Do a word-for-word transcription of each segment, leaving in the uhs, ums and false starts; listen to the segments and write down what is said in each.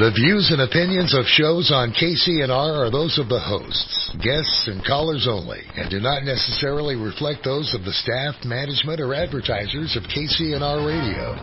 The views and opinions of shows on K C N R are those of the hosts, guests, and callers only, and do not necessarily reflect those of the staff, management, or advertisers of K C N R Radio.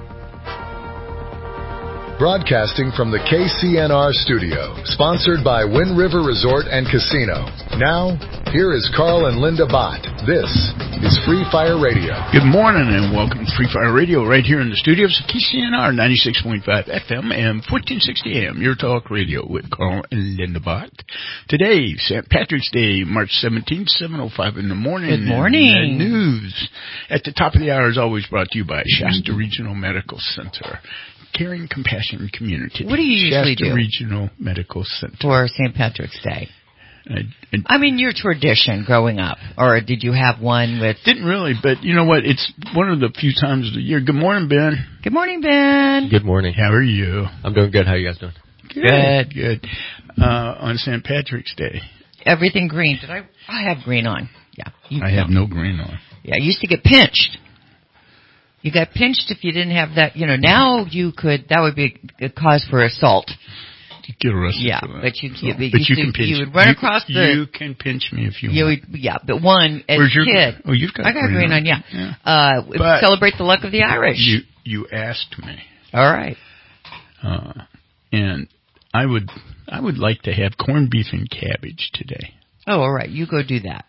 Broadcasting from the K C N R studio, sponsored by Wind River Resort and Casino. Now, here is Carl and Linda Bott. This is Free Fire Radio. Good morning and welcome to Free Fire Radio right here in the studios of K C N R ninety-six point five F M and fourteen sixty A M, your talk radio with Carl and Linda Bott. Today, Saint Patrick's Day, March seventeenth, seven oh five in the morning. Good morning. And the news at the top of the hour is always brought to you by Shasta Regional Medical Center. Caring, compassion, community. What do you usually Shasta do? Regional Medical Center. For Saint Patrick's Day? I, I, I mean, your tradition growing up. Or did you have one with... Didn't really, but you know what? It's one of the few times of the year. Good morning, Ben. Good morning, Ben. Good morning. How are you? I'm doing good. How are you guys doing? Good, good. Uh, on Saint Patrick's Day. Everything green. Did I? I have green on. Yeah. You, I have no green on. Yeah, I used to get pinched. You got pinched if you didn't have that. You know, now you could, that would be a cause for assault. You get arrested yeah, for that. but you, you, so, but but you, you can pinch. You would run you, across the... You can pinch me if you, you want. Would, yeah, but one, as Where's a your, kid... Oh, you've got I got green, green on, on yeah. yeah. Uh, but celebrate the luck of the Irish. You, you asked me. All right. Uh, and I would, I would like to have corned beef and cabbage today. Oh, all right. You go do that.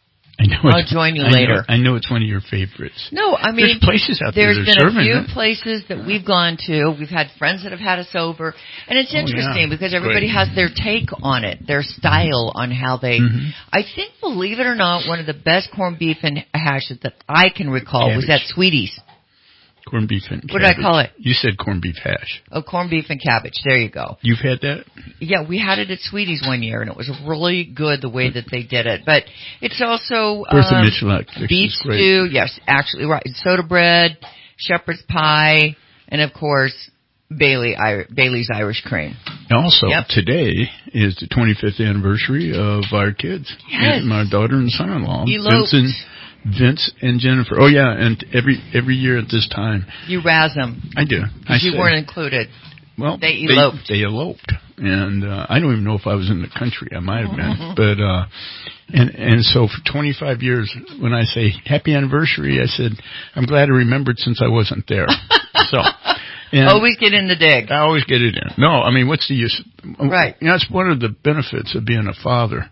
I know I'll join you I later. Know, I know it's one of your favorites. No, I mean, there's places out there there's that are been a few serving it. places that we've gone to. We've had friends that have had us over, and it's Oh, interesting yeah. because everybody Great. has their take on it, their style on how they. Mm-hmm. I think, believe it or not, one of the best corned beef and hashes that I can recall Cabbage. was at Sweetie's. Corned beef and What cabbage. did I call it? You said corned beef hash. Oh, corned beef and cabbage. There you go. You've had that? Yeah, we had it at Sweetie's one year, and it was really good the way that they did it. But it's also Bertha um, Mitchell beef stew. Yes, actually, right. Soda bread, shepherd's pie, and of course Bailey Bailey's Irish cream. Also, yep. Today is the twenty-fifth anniversary of our kids. Yes. My daughter and son-in-law, Eloped. Vincent, Vince and Jennifer. Oh yeah, and every every year at this time, you razz them. I do. I you say, weren't included. Well, they eloped. They, they eloped, and uh, I don't even know if I was in the country. I might have been, but uh, and and so for twenty-five years, when I say happy anniversary, I said I'm glad I remembered since I wasn't there. So. And always get in the dig. I always get it in. No, I mean, what's the use? Right. You know, that's one of the benefits of being a father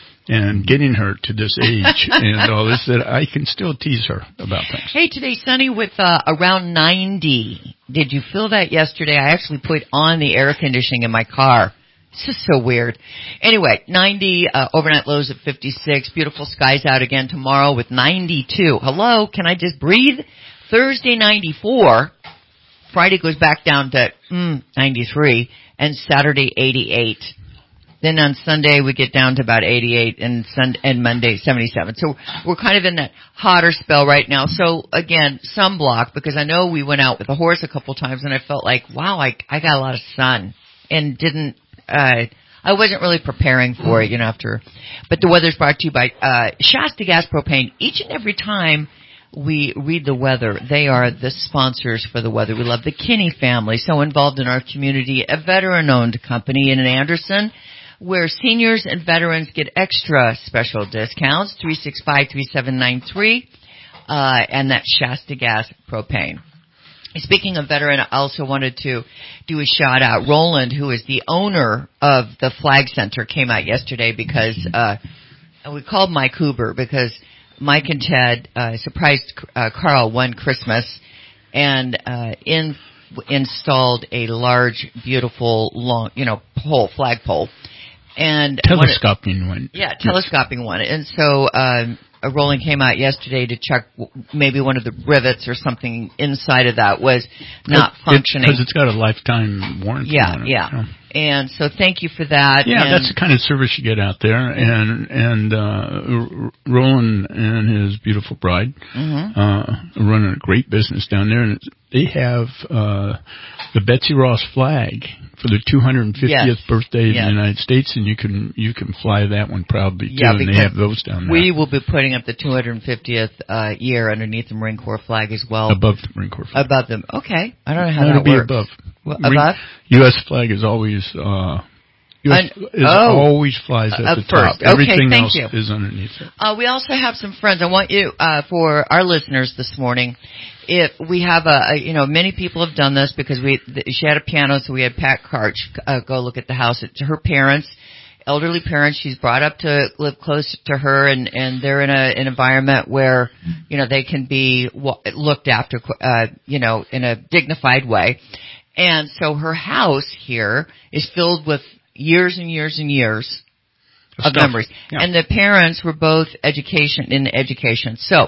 and getting her to this age and all this, that I can still tease her about things. Hey, today sunny with uh, around ninety. Did you feel that yesterday? I actually put on the air conditioning in my car. It's just so weird. Anyway, ninety, uh, overnight lows at fifty-six. Beautiful skies out again tomorrow with ninety-two. Hello, can I just breathe? Thursday, ninety-four. Friday goes back down to mm, ninety-three, and Saturday, eighty-eight. Then on Sunday, we get down to about eighty-eight, and Sunday, and Monday, seventy-seven. So we're kind of in that hotter spell right now. So again, sunblock, because I know we went out with the horse a couple times, and I felt like, wow, I, I got a lot of sun, and didn't, uh, I wasn't really preparing for it, you know, after. But the weather's brought to you by uh, Shasta Gas Propane. Each and every time we read the weather, they are the sponsors for the weather. We love the Kinney family, so involved in our community, a veteran-owned company in Anderson, where seniors and veterans get extra special discounts, three six five, three seven nine three, uh, and that's Shasta Gas Propane. Speaking of veteran, I also wanted to do a shout out. Roland, who is the owner of the Flag Center, came out yesterday because, uh, we called Mike Huber because Mike and Ted uh, surprised uh, Carl one Christmas and uh, in, installed a large, beautiful, long, you know, pole, flagpole. And telescoping one. Yeah, telescoping one. And so um, a Roland came out yesterday to check maybe one of the rivets or something inside of that was not it, functioning. Because it's got a lifetime warranty yeah, on it. Yeah, yeah. So. And so thank you for that. Yeah, and that's the kind of service you get out there. And and uh, Roland and his beautiful bride mm-hmm. uh, are running a great business down there. And they have uh, the Betsy Ross flag for the two hundred fiftieth yes. birthday yes. of the United States, and you can you can fly that one proudly too, yeah, and they have those down there. We will be putting up the two hundred fiftieth uh, year underneath the Marine Corps flag as well. Above the Marine Corps flag. Above them. Okay. I don't know how That'll that be works. above. Well, above? U S flag is always uh, U S Un- is oh. always flies at Up the first. top. Okay, Everything thank else you. is underneath it. Uh, we also have some friends. I want you, uh, for our listeners this morning, if we have a, a, you know, many people have done this because we, th- she had a piano, so we had Pat Karch uh, go look at the house. It's her parents, elderly parents. She's brought up to live close to her, and, and they're in a, an environment where, you know, they can be w- looked after, uh, you know, in a dignified way. And so her house here is filled with years and years and years of Stuff. memories. Yeah. And the parents were both education in education. So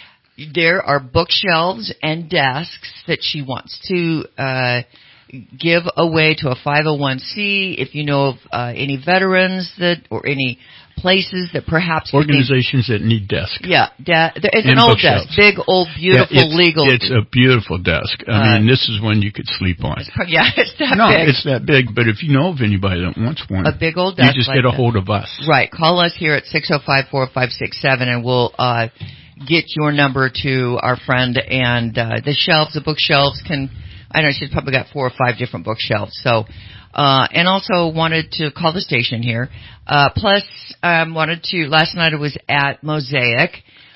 there are bookshelves and desks that she wants to uh give away to a five oh one c. If you know of uh, any veterans that or any places that perhaps organizations that need desks. Yeah, da- it's and an old bookshelves. desk, big old beautiful yeah, it's, legal. It's a beautiful desk. I uh, mean, this is one you could sleep on. It's, yeah, it's that no, big. it's that big. But if you know of anybody that wants one, a big old desk, you just like get a that. hold of us. Right, call us here at six oh five, four oh five six seven, and we'll uh get your number to our friend. And uh the shelves, the bookshelves can. I don't know, she's probably got four or five different bookshelves. So, uh, and also wanted to call the station here. Uh, plus, um, wanted to, last night I was at Mosaic,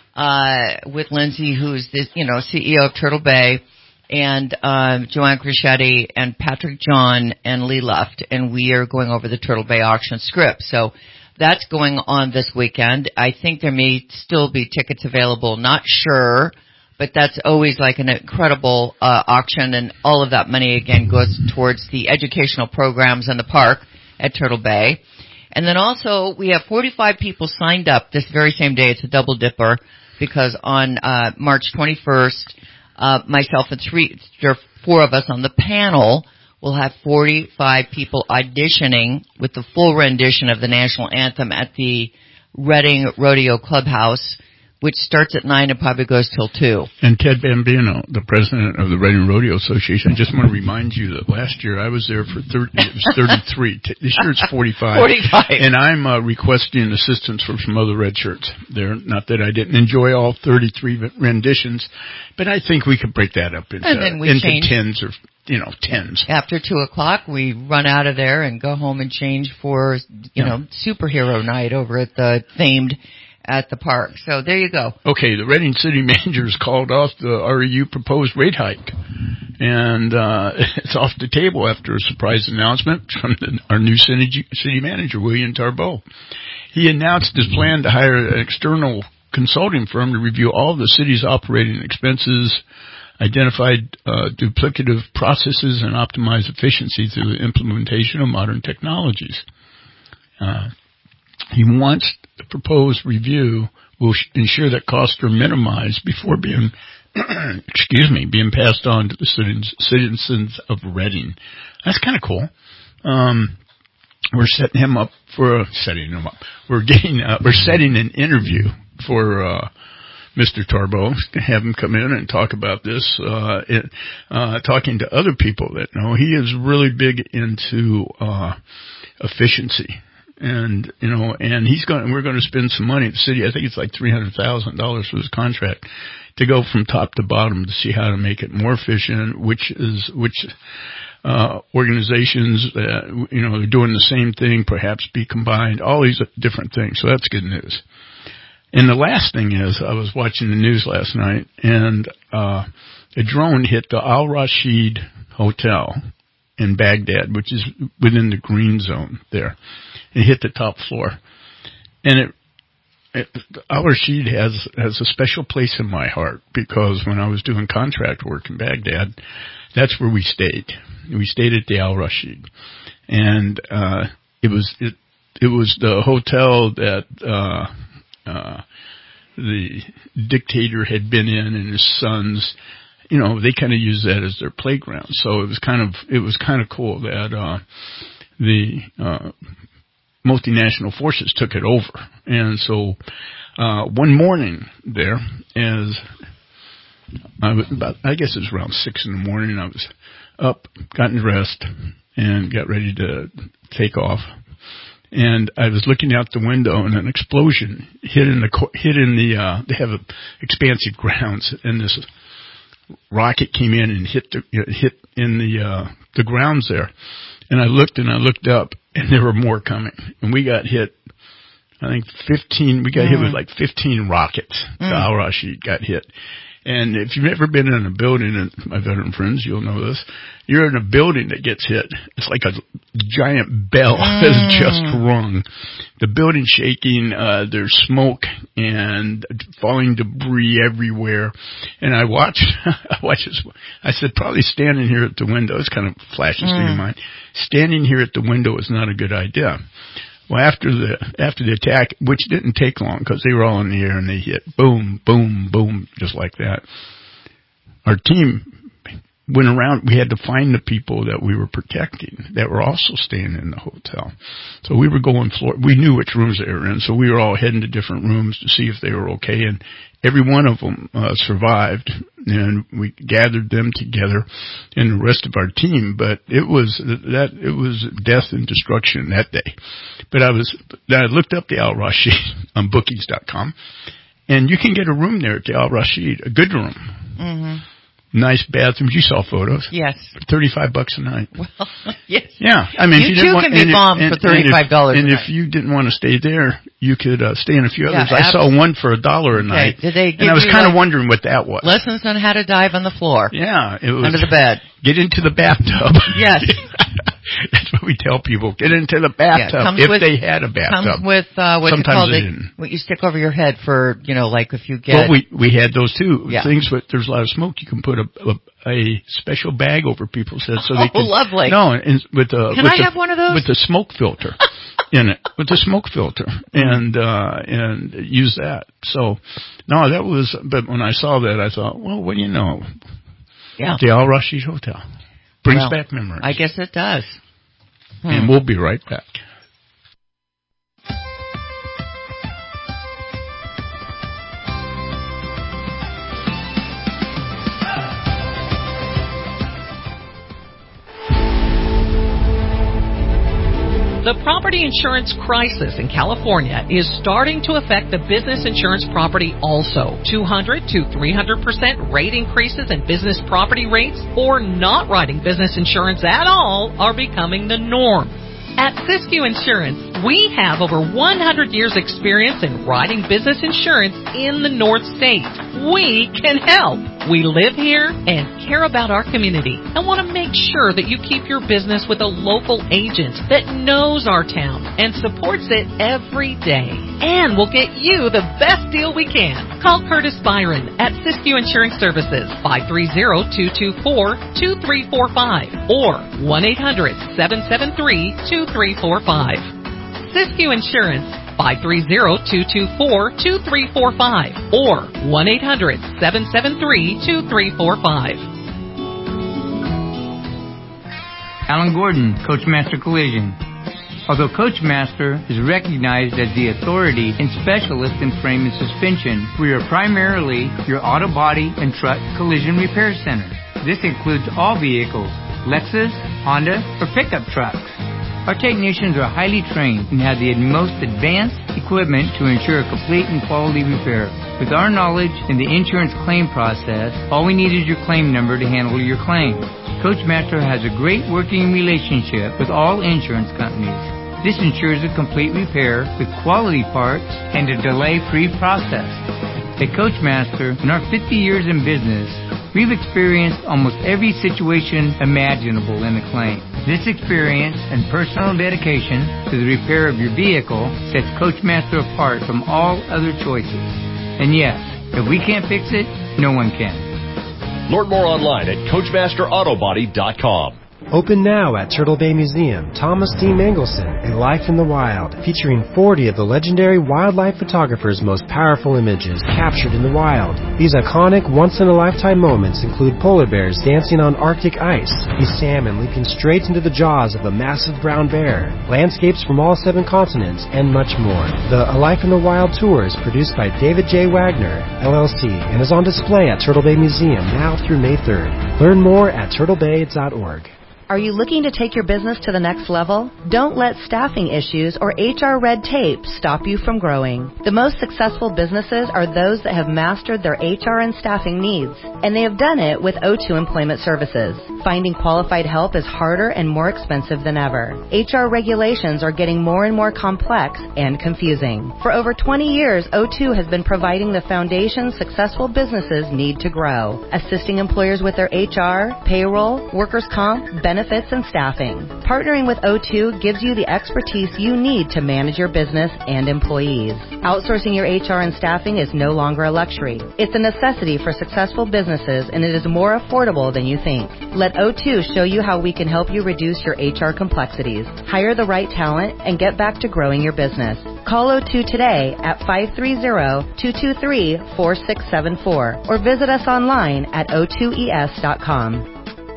uh, with Lindsay, who's the, you know, C E O of Turtle Bay, and, um, Joanne Crescetti and Patrick John and Lee Luft, and we are going over the Turtle Bay auction script. So, that's going on this weekend. I think there may still be tickets available, not sure. But that's always like an incredible uh, auction, and all of that money, again, goes towards the educational programs in the park at Turtle Bay. And then also, we have forty-five people signed up this very same day. It's a double dipper, because on uh March twenty-first, uh myself and three, there are four of us on the panel will have forty-five people auditioning with the full rendition of the national anthem at the Reading Rodeo Clubhouse, which starts at nine and probably goes till two. And Ted Bambino, the president of the Reading Rodeo Association, I just want to remind you that last year I was there for thirty, it was thirty-three. This year it's forty-five. forty-five. And I'm uh, requesting assistance from some other red shirts there. Not that I didn't enjoy all thirty-three renditions, but I think we could break that up into, and then we into change. tens or, you know, tens. After two o'clock, we run out of there and go home and change for, you yeah. know, superhero night over at the themed at the park. So there you go. Okay, the Reading City Managers called off the R E U proposed rate hike, and uh, it's off the table after a surprise announcement from the, our new city, city manager, William Tarboe. He announced his plan to hire an external consulting firm to review all the city's operating expenses, identified uh, duplicative processes, and optimize efficiency through the implementation of modern technologies. Uh, he wants the proposed review will sh- ensure that costs are minimized before being, excuse me, being passed on to the citizens, citizens of Reading. That's kind of cool. Um, we're setting him up for uh, setting him up. We're getting uh, we're setting an interview for uh, Mister Tarboe to have him come in and talk about this. Uh, it, uh, talking to other people that know, he is really big into uh, efficiency. And, you know, and he's going, we're going to spend some money at the city. I think it's like three hundred thousand dollars for his contract to go from top to bottom to see how to make it more efficient, which is, which, uh, organizations that, you know, they're doing the same thing, perhaps be combined, all these different things. So that's good news. And the last thing is, I was watching the news last night, and, uh, a drone hit the Al Rashid Hotel in Baghdad, which is within the green zone there. It hit the top floor, and it, it Al Rashid has has a special place in my heart, because when I was doing contract work in Baghdad, that's where we stayed. We stayed at the Al Rashid, and uh, it was it it was the hotel that uh, uh, the dictator had been in, and his sons. You know, they kind of used that as their playground. So it was kind of it was kind of cool that uh, the uh, multinational forces took it over. And so uh, one morning there, as I was about, I guess it was around six in the morning, I was up, gotten dressed, and got ready to take off. And I was looking out the window, and an explosion hit in the hit in the. Uh, they have a expansive grounds, and this rocket came in and hit the hit in the uh, the grounds there. And I looked and I looked up, and there were more coming, and we got hit. I think fifteen. We got mm. hit with like fifteen rockets. Mm. The Al Rashid got hit. And if you've ever been in a building, and my veteran friends, you'll know this, you're in a building that gets hit. It's like a giant bell mm. that's just rung. The building's shaking, uh, there's smoke and falling debris everywhere. And I watched, I watched this, I said, probably standing here at the window, this kind of flashes mm. through your mind, standing here at the window is not a good idea. Well, after the after the attack, which didn't take long because they were all in the air and they hit boom, boom, boom, just like that. Our team went around. We had to find the people that we were protecting that were also staying in the hotel. So we were going floor. We knew which rooms they were in, so we were all heading to different rooms to see if they were okay. And every one of them uh, survived, and we gathered them together and the rest of our team. But it was that it was death and destruction that day. But I was then I looked up the Al Rashid on bookings dot com, and you can get a room there at the Al Rashid, a good room. Mm-hmm. Nice bathrooms. You saw photos. Yes. thirty-five bucks a night. Well, yes. Yeah. I mean, you, if you too didn't want, can be bombed for thirty-five dollars and if, a and night. if you didn't want to stay there, you could uh, stay in a few yeah, others. I saw one for a dollar a okay. night. Did they give and I was you kind of like wondering what that was. Lessons on how to dive on the floor. Yeah. It was under the bed. Get into the bathtub. Yes. That's what we tell people. Get into the bathtub yeah, if with, they had a bathtub. Comes with uh, what's Sometimes it called? It, what you stick over your head for, you know, like if you get. Well, we we had those too. Yeah. Things with there's a lot of smoke. You can put a a, a special bag over people's heads so oh, they can. Oh, lovely. No, and with the. Can with I the, have one of those? With the smoke filter in it, with the smoke filter, and uh and use that. So, no, that was. But when I saw that, I thought, well, what do you know? Yeah. The Al Rashid Hotel brings well, back memories. I guess it does. Hmm. And we'll be right back. The property insurance crisis in California is starting to affect the business insurance property also. two hundred to three hundred percent rate increases in business property rates or not writing business insurance at all are becoming the norm. At Siskiyou Insurance, we have over one hundred years experience in writing business insurance in the North State. We can help. We live here and care about our community and want to make sure that you keep your business with a local agent that knows our town and supports it every day. And we'll get you the best deal we can. Call Curtis Byron at Siskiyou Insurance Services, five three zero, two two four, two three four five or one eight hundred, seven seven three, two three four five. Siskiyou Insurance, five three zero, two two four, two three four five or one eight hundred, seven seven three, two three four five. Alan Gordon, Coachmaster Collision. Although Coachmaster is recognized as the authority and specialist in frame and suspension, we are primarily your auto body and truck collision repair center. This includes all vehicles, Lexus, Honda, or pickup trucks. Our technicians are highly trained and have the most advanced equipment to ensure a complete and quality repair. With our knowledge in the insurance claim process, all we need is your claim number to handle your claim. Coachmaster has a great working relationship with all insurance companies. This ensures a complete repair with quality parts and a delay-free process. At Coachmaster, in our fifty years in business, we've experienced almost every situation imaginable in a claim. This experience and personal dedication to the repair of your vehicle sets Coachmaster apart from all other choices. And yes, if we can't fix it, no one can. Learn more online at Coachmaster Auto Body dot com. Open now at Turtle Bay Museum, Thomas D. Mangelson, A Life in the Wild, featuring forty of the legendary wildlife photographer's most powerful images captured in the wild. These iconic, once-in-a-lifetime moments include polar bears dancing on Arctic ice, a salmon leaping straight into the jaws of a massive brown bear, landscapes from all seven continents, and much more. The A Life in the Wild tour is produced by David J. Wagner, L L C, and is on display at Turtle Bay Museum now through May third. Learn more at turtle bay dot org. Are you looking to take your business to the next level? Don't let staffing issues or H R red tape stop you from growing. The most successful businesses are those that have mastered their H R and staffing needs, and they have done it with O two Employment Services. Finding qualified help is harder and more expensive than ever. H R regulations are getting more and more complex and confusing. For over twenty years, O two has been providing the foundation successful businesses need to grow, assisting employers with their H R, payroll, workers' comp, benefits, benefits, and staffing. Partnering with O two gives you the expertise you need to manage your business and employees. Outsourcing your H R and staffing is no longer a luxury. It's a necessity for successful businesses, and it is more affordable than you think. Let O two show you how we can help you reduce your H R complexities, hire the right talent, and get back to growing your business. Call O two today at five three zero, two two three, four six seven four or visit us online at O two E S dot com.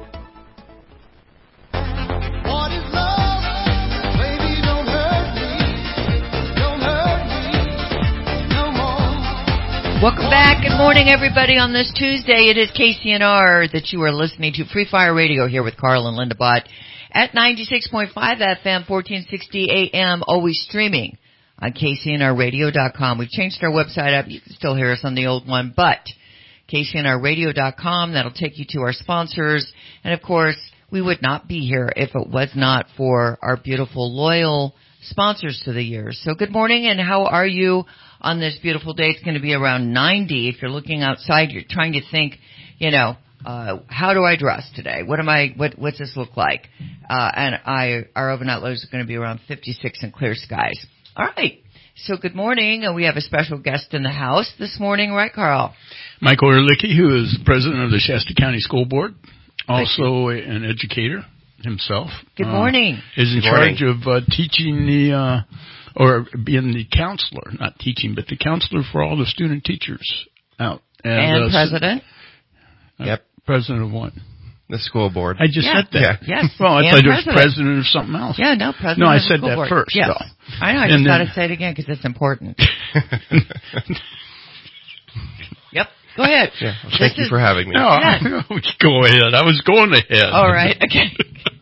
Welcome back. Good morning, everybody. On this Tuesday, it is K C N R that you are listening to. Free Fire Radio here with Carl and Linda Bott at ninety-six point five F M, fourteen sixty A M, always streaming on K C N R radio dot com. We've changed our website up. You can still hear us on the old one, but K C N R radio dot com, that'll take you to our sponsors. And, of course, we would not be here if it was not for our beautiful, loyal sponsors to the year. So good morning, and how are you on this beautiful day? It's going to be around ninety. If you're looking outside, you're trying to think, you know, uh, how do I dress today? What am I, what, what's this look like? Uh, and I, our overnight lows are going to be around fifty-six and clear skies. All right. So good morning. Uh, we have a special guest in the house this morning, right, Carl? Mike Orlicki, who is president of the Shasta County School Board, also a, an educator himself. Good morning. Uh, is in good charge morning. of uh, teaching the, uh, or being the counselor, not teaching, but the counselor for all the student teachers out. And, and uh, president? Uh, yep. President of what? The school board. I just yeah. said that. Yeah. Yes. Well, I and thought it was president. president of something else. Yeah, no, president No, I of the said school that board. first, yes. though. I know, I And just then, thought I'd say it again because it's important. Yep. Go ahead. Yeah, well, thank this you is, for having me. No, Yes. go ahead. I was going ahead. All right. Okay.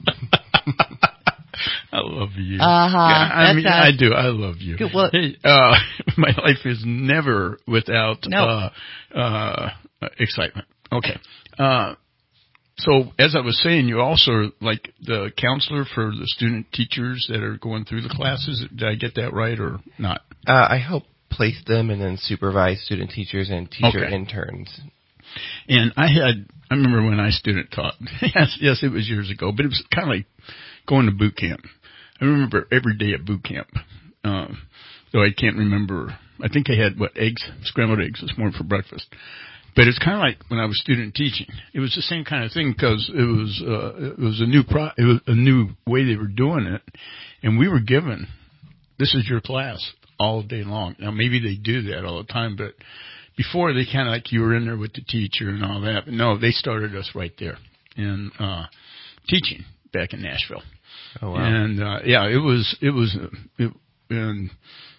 I love you. Uh-huh. Yeah, I That's mean, us. I do. I love you. Good, well, hey, uh, my life is never without no. uh, uh, excitement. Okay. Uh, so, as I was saying, you're also like the counselor for the student teachers that are going through the classes. Did I get that right or not? Uh, I help place them and then supervise student teachers and teacher Okay. interns. And I had, I remember when I student taught. yes, yes, it was years ago, but it was kind of like going to boot camp. I remember every day at boot camp. Um, though I can't remember. I think I had what eggs, scrambled eggs this morning for breakfast. But it's kind of like when I was student teaching. It was the same kind of thing because it was uh, it was a new pro, it was a new way they were doing it, and we were given, this is your class all day long. Now maybe they do that all the time, but before they kind of like you were in there with the teacher and all that. But no, they started us right there in uh, teaching back in Nashville. Oh wow! And uh, yeah, it was it was it, and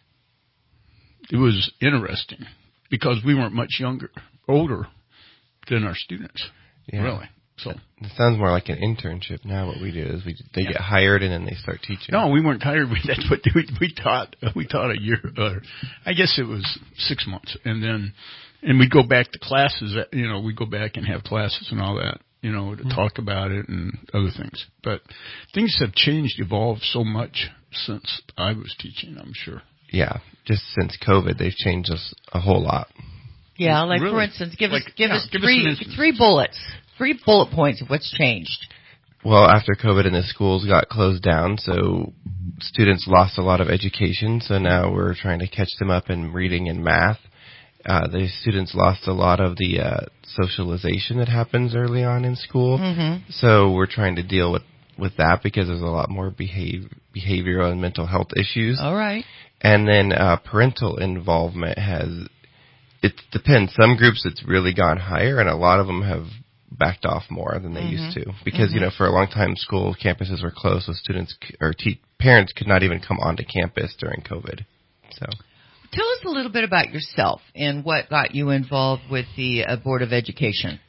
it was interesting because we weren't much younger, older than our students. Yeah. Really. So it sounds more like an internship now. What we do is we they yeah. get hired and then they start teaching. No, we weren't hired. That's what we, we taught. We taught a year. Uh, I guess it was six months, and then and we go back to classes. That, you know, we go back and have classes and all that. You know, to mm-hmm. talk about it and other things. But things have changed, evolved so much since I was teaching. I'm sure. Yeah, just since COVID, they've changed us a whole lot. Yeah, like really? for instance, give like, us give yeah, us give three us three bullets, three bullet points of what's changed. Well, after COVID and the schools got closed down, so students lost a lot of education. So now we're trying to catch them up in reading and math. Uh, the students lost a lot of the uh, socialization that happens early on in school. Mm-hmm. So we're trying to deal with, with that because there's a lot more behave, behavioral and mental health issues. All right. And then uh, parental involvement has, it depends. Some groups it's really gone higher, and a lot of them have backed off more than they mm-hmm. used to. Because, mm-hmm. you know, for a long time, school campuses were closed, so students c- or te- parents could not even come onto campus during COVID. So, tell us a little bit about yourself and what got you involved with the uh, Board of Education.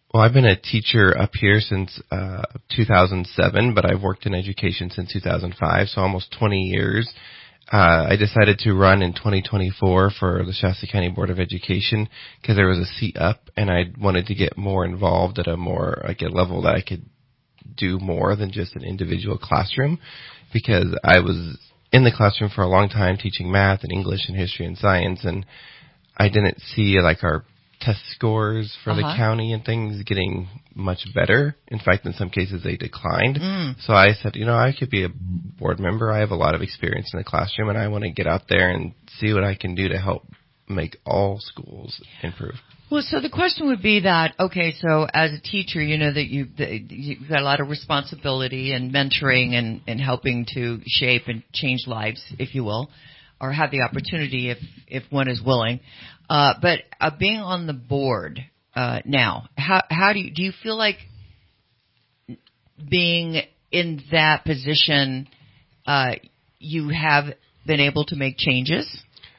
Well, I've been a teacher up here since uh two thousand seven, but I've worked in education since two thousand five, so almost twenty years. Uh, I decided to run in twenty twenty-four for the Shasta County Board of Education because there was a seat up, and I wanted to get more involved at a more, like a level that I could do more than just an individual classroom, because I was in the classroom for a long time teaching math and English and history and science, and I didn't see like our test scores for uh-huh. the county and things getting much better. In fact, in some cases they declined. Mm. So I said, you know, I could be a board member. I have a lot of experience in the classroom, and I want to get out there and see what I can do to help make all schools improve. Well, so the question would be that, okay, so as a teacher, you know that you, that you've got a lot of responsibility and mentoring and, and helping to shape and change lives, if you will, or have the opportunity if, if one is willing. Uh, but uh, being on the board uh, now, how, how do you, do you feel like being in that position, uh, you have been able to make changes?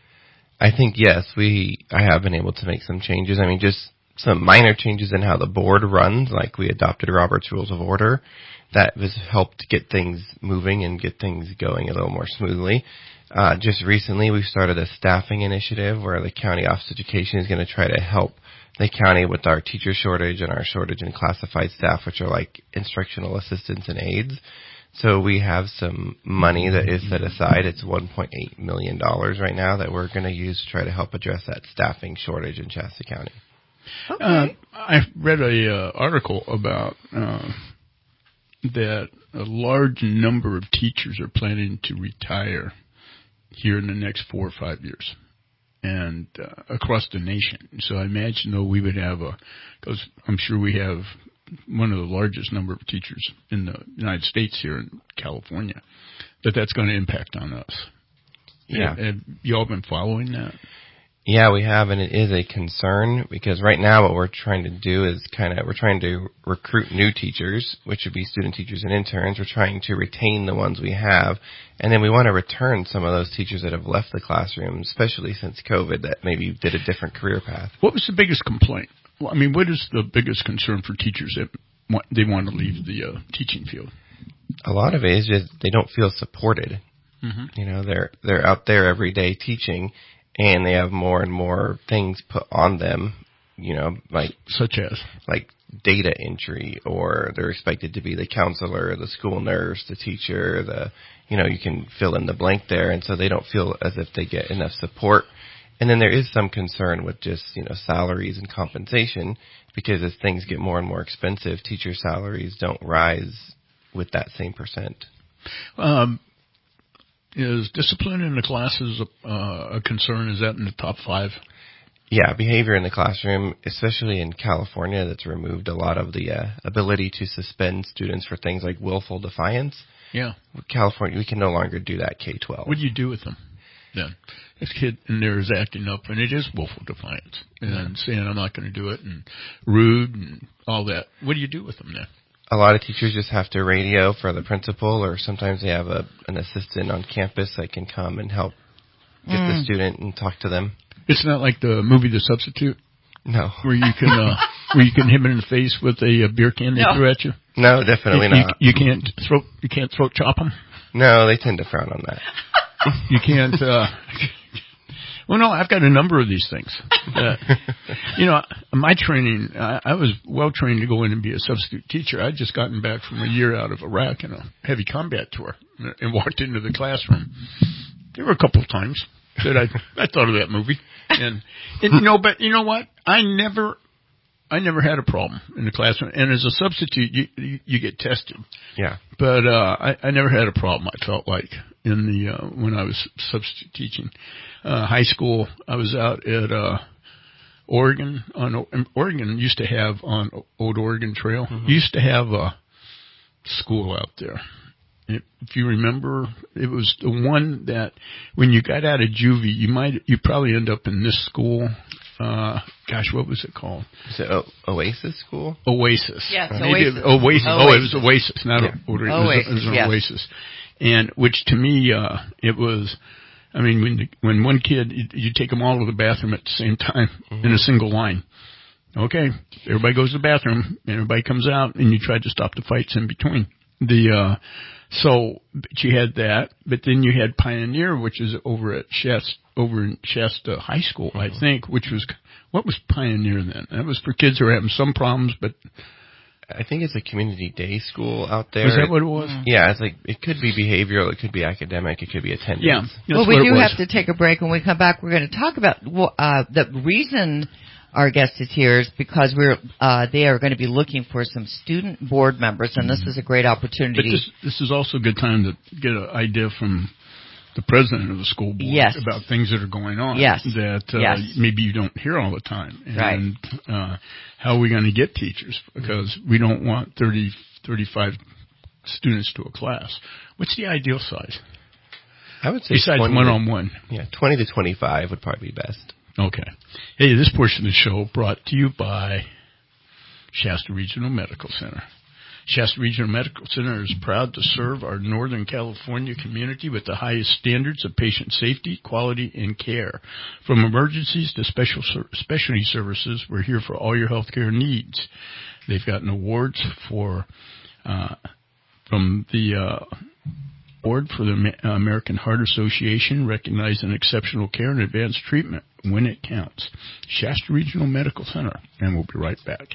I think, yes, we, I have been able to make some changes. I mean, just some minor changes in how the board runs, like we adopted Robert's Rules of Order. That has helped get things moving and get things going a little more smoothly. Uh, just recently, we've started a staffing initiative where the County Office of Education is going to try to help the county with our teacher shortage and our shortage in classified staff, which are like instructional assistants and aides. So we have some money that is set aside. It's one point eight million dollars right now that we're going to use to try to help address that staffing shortage in Shasta County. Okay. Uh, I read a uh, article about uh, that a large number of teachers are planning to retire here in the next four or five years, and uh, across the nation. So I imagine, though, we would have a, because I'm sure we have one of the largest number of teachers in the United States here in California, that that's going to impact on us. Yeah. Have, have you all been following that? Yeah, we have, and it is a concern because right now what we're trying to do is kind of, we're trying to recruit new teachers, which would be student teachers and interns. We're trying to retain the ones we have, and then we want to return some of those teachers that have left the classroom, especially since COVID, that maybe did a different career path. What was the biggest complaint? Well, I mean, what is the biggest concern for teachers that want, they want to leave the uh, teaching field? A lot of it is just they don't feel supported. Mm-hmm. You know, they're they're out there every day teaching, and they have more and more things put on them, you know, like such as like data entry, or they're expected to be the counselor, the school nurse, the teacher, the, you know, you can fill in the blank there, and so they don't feel as if they get enough support. And then there is some concern with just, you know, salaries and compensation, because as things get more and more expensive, teacher salaries don't rise with that same percent. Um, Is discipline in the classes uh, a concern? Is that in the top five? Yeah, behavior in the classroom, especially in California, that's removed a lot of the uh, ability to suspend students for things like willful defiance. Yeah. With California, we can no longer do that K twelve. What do you do with them then? This kid in there is acting up, and it is willful defiance, and yeah. saying, I'm not going to do it, and rude and all that. What do you do with them then? A lot of teachers just have to radio for the principal, or sometimes they have a, an assistant on campus that can come and help get mm. the student and talk to them. It's not like the movie The Substitute? No. Where you can uh, where you can hit them in the face with a, a beer can they no. threw at you? No, definitely you, not. You, you can't throat you can't throat chop them? No, they tend to frown on that. You can't. Uh, well, no, I've got a number of these things. Uh, you know, my training, I, I was well trained to go in and be a substitute teacher. I'd just gotten back from a year out of Iraq in a heavy combat tour and walked into the classroom. There were a couple of times that I I thought of that movie, and, and you know, but you know what? I never. I never had a problem in the classroom, and as a substitute, you you, you get tested. Yeah. But uh, I, I never had a problem. I felt like in the uh, when I was substitute teaching uh, high school, I was out at uh, Oregon. On Oregon used to have on Old Oregon Trail. Mm-hmm. Used to have a school out there. If you remember, it was the one that when you got out of juvie, you might you probably end up in this school. Uh, gosh, what was it called? Is it o- Oasis School? Oasis. Yeah, it's Oasis. Oasis. Oasis. Oh, it was Oasis, not yeah. a, Oasis. Oasis, It was, it was yes. Oasis. And which to me, uh, it was, I mean, when the, when one kid, you, you take them all to the bathroom at the same time mm-hmm. in a single line. Okay, everybody goes to the bathroom, everybody comes out, and you try to stop the fights in between. The uh, so but you had that, but then you had Pioneer, which is over at Shasta, over in Shasta High School, I think, which was what was Pioneer then? That was for kids who were having some problems, but I think it's a community day school out there. Was that what it was? Yeah, it's like it could be behavioral, it could be academic, it could be attendance. Yeah. Well, we do have to take a break. When we come back, we're going to talk about uh, the reason our guest is here is because we're uh, they are going to be looking for some student board members, and this is a great opportunity. But this, this is also a good time to get an idea from the president of the school board yes. about things that are going on yes. that uh, yes. maybe you don't hear all the time. And right. uh, how are we going to get teachers? Because we don't want thirty, thirty-five students to a class. What's the ideal size? I would say besides one-on-one. Yeah, twenty to twenty-five would probably be best. Okay. Hey, this portion of the show brought to you by Shasta Regional Medical Center. Shasta Regional Medical Center is proud to serve our Northern California community with the highest standards of patient safety, quality, and care. From emergencies to special specialty services, we're here for all your healthcare needs. They've gotten awards for uh, from the uh, Award for the American Heart Association, recognizing exceptional care and advanced treatment when it counts. Shasta Regional Medical Center, and we'll be right back.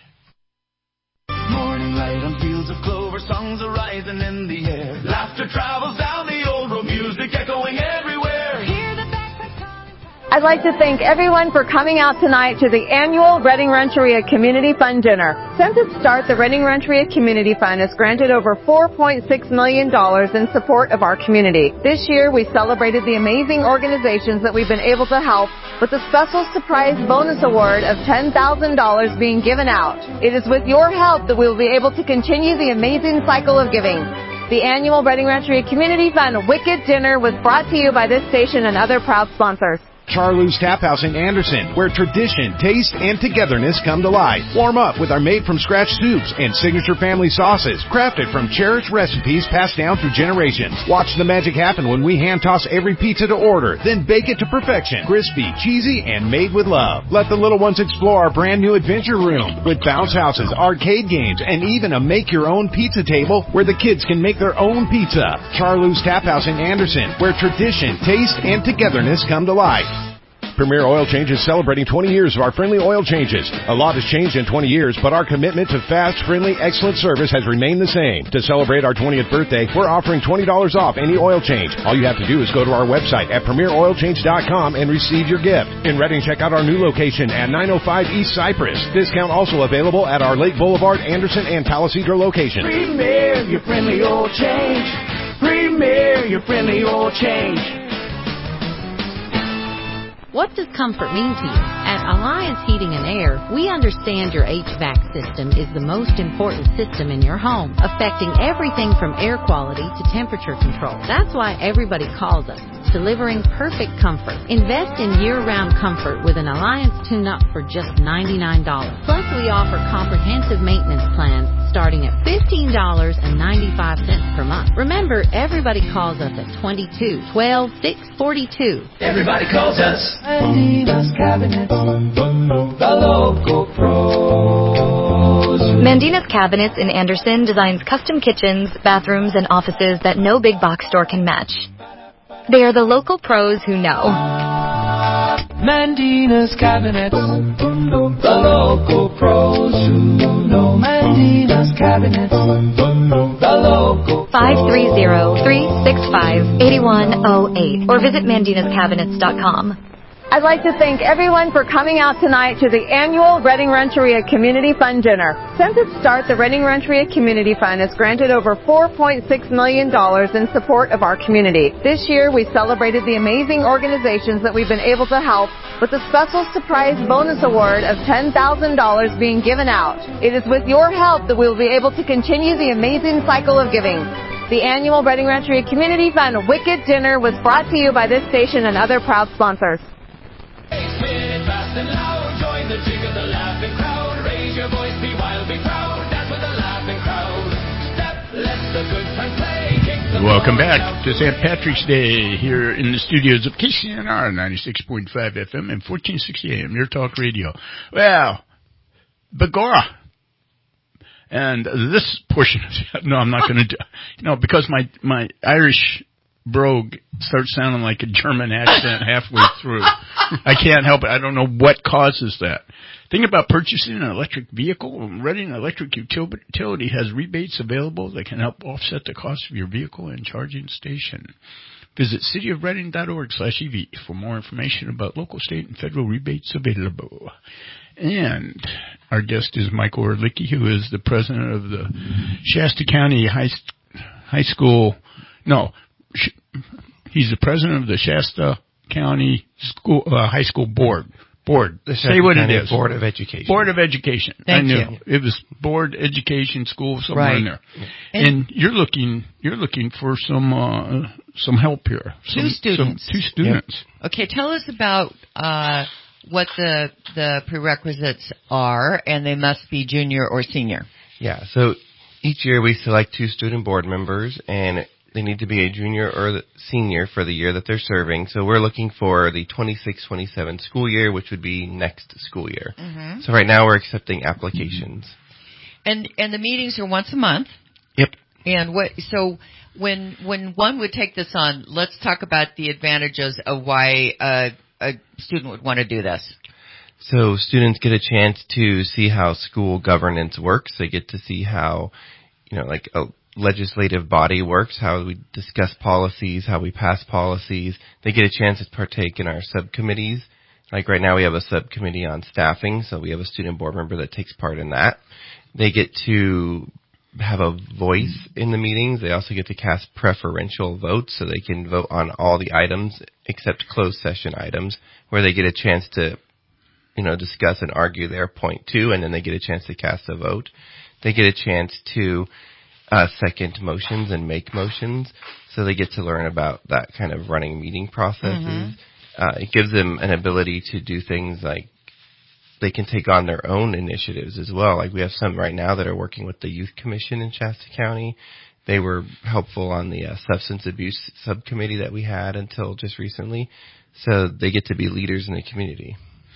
Morning light on fields of clover, songs are rising in the air. Laughter travels down the old road, music echoing everywhere. Hear the bagpipes calling. I'd like to thank everyone for coming out tonight to the annual Redding Rancheria Community Fund Dinner. Since its start, the Redding Rancheria Community Fund has granted over four point six million dollars in support of our community. This year, we celebrated the amazing organizations that we've been able to help with a special surprise bonus award of ten thousand dollars being given out. It is with your help that we will be able to continue the amazing cycle of giving. The annual Redding Rancheria Community Fund Wicked Dinner was brought to you by this station and other proud sponsors. Charlou's Tap House in Anderson, where tradition, taste, and togetherness come to life. Warm up with our made-from-scratch soups and signature family sauces, crafted from cherished recipes passed down through generations. Watch the magic happen when we hand-toss every pizza to order, then bake it to perfection. Crispy, cheesy, and made with love. Let the little ones explore our brand-new adventure room with bounce houses, arcade games, and even a make-your-own pizza table where the kids can make their own pizza. Charlou's Tap House in Anderson, where tradition, taste, and togetherness come to life. Premier Oil Change is celebrating twenty years of our friendly oil changes. A lot has changed in twenty years, but our commitment to fast, friendly, excellent service has remained the same. To celebrate our twentieth birthday, we're offering twenty dollars off any oil change. All you have to do is go to our website at premier oil change dot com and receive your gift. In Redding, check out our new location at nine oh five East Cypress. Discount also available at our Lake Boulevard, Anderson, and Palisadro locations. Premier, your friendly oil change. Premier, your friendly oil change. What does comfort mean to you? At Alliance Heating and Air, we understand your H V A C system is the most important system in your home, affecting everything from air quality to temperature control. That's why everybody calls us, delivering perfect comfort. Invest in year-round comfort with an Alliance tune-up for just ninety-nine dollars. Plus, we offer comprehensive maintenance plans starting at fifteen dollars and ninety-five cents per month. Remember, everybody calls us at twenty-two twelve six forty-two. Everybody calls us Mandina's Cabinets, the local pros. Mandina's Cabinets in Anderson designs custom kitchens, bathrooms, and offices that no big box store can match. They are the local pros who know. Mandina's Cabinets, the local pros who know. Mandina's Cabinets, the local five three zero, three six five, eight one zero eight or visit mandinas cabinets dot com. I'd like to thank everyone for coming out tonight to the annual Redding Rancheria Community Fund Dinner. Since its start, the Redding Rancheria Community Fund has granted over four point six million dollars in support of our community. This year, we celebrated the amazing organizations that we've been able to help with a special surprise bonus award of ten thousand dollars being given out. It is with your help that we will be able to continue the amazing cycle of giving. The annual Redding Rancheria Community Fund Wicked Dinner was brought to you by this station and other proud sponsors. Fast and loud, join the jig of the laughing crowd. Raise your voice, be wild, be proud. Dance with the laughing crowd. Step, let the good times play. Kick the Welcome back to Saint Patrick's Day here in the studios of K C N R ninety-six point five F M and fourteen sixty A M, Your Talk Radio. Well, Begorra. And this portion of no, I'm not going to do, no, because my, my Irish brogue starts sounding like a German accent halfway through. I can't help it. I don't know what causes that. Think about purchasing an electric vehicle. Reading Electric Utility has rebates available that can help offset the cost of your vehicle and charging station. Visit cityofreading.org slash EV for more information about local, state, and federal rebates available. And our guest is Michael Ehrlicke, who is the president of the Shasta County High, High School. No, he's the president of the Shasta County School uh, High School Board. Board. The Say what County it is. Board of Education. Board of Education. Thank I knew you. it was Board Education School somewhere right. in there. And, and you're looking you're looking for some uh, some help here. Two some, students. Some, two students. Yep. Okay, tell us about uh, what the the prerequisites are, and they must be junior or senior. Yeah. So each year we select two student board members, and they need to be a junior or the senior for the year that they're serving. So we're looking for the twenty-six twenty-seven school year, which would be next school year. Mm-hmm. So right now we're accepting applications. And and the meetings are once a month. Yep. And what so when when one would take this on, let's talk about the advantages of why uh, a student would want to do this. So students get a chance to see how school governance works. They get to see how, you know, like a legislative body works, how we discuss policies, how we pass policies. They get a chance to partake in our subcommittees. Like right now we have a subcommittee on staffing, so we have a student board member that takes part in that. They get to have a voice in the meetings. They also get to cast preferential votes, so they can vote on all the items except closed session items, where they get a chance to, you know, discuss and argue their point too, and then they get a chance to cast a vote. They get a chance to Uh, second motions and make motions, so they get to learn about that kind of running meeting processes. Mm-hmm. Uh, it gives them an ability to do things like they can take on their own initiatives as well. Like we have some right now that are working with the Youth Commission in Shasta County. They were helpful on the uh, substance abuse subcommittee that we had until just recently. So they get to be leaders in the community.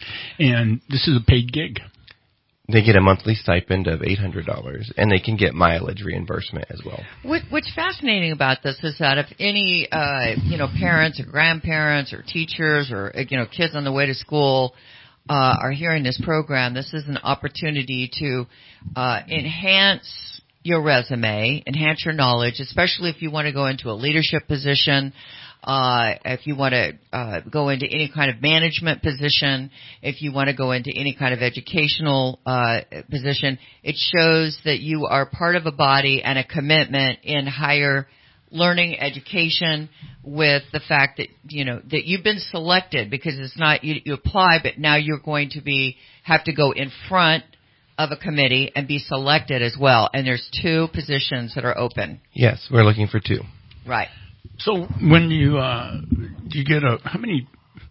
And this is a paid gig. They get a monthly stipend of eight hundred dollars, and they can get mileage reimbursement as well. What, what's fascinating about this is that if any, uh, you know, parents or grandparents or teachers or, you know, kids on the way to school uh, are hearing this program, this is an opportunity to uh, enhance your resume, enhance your knowledge, especially if you want to go into a leadership position. Uh, if you want to uh, go into any kind of management position, if you want to go into any kind of educational uh, position, it shows that you are part of a body and a commitment in higher learning education, with the fact that, you know, that you've been selected, because it's not you, you apply, but now you're going to be have to go in front of a committee and be selected as well. And there's two positions that are open. Yes, we're looking for two. Right. So when you uh, do you get a how many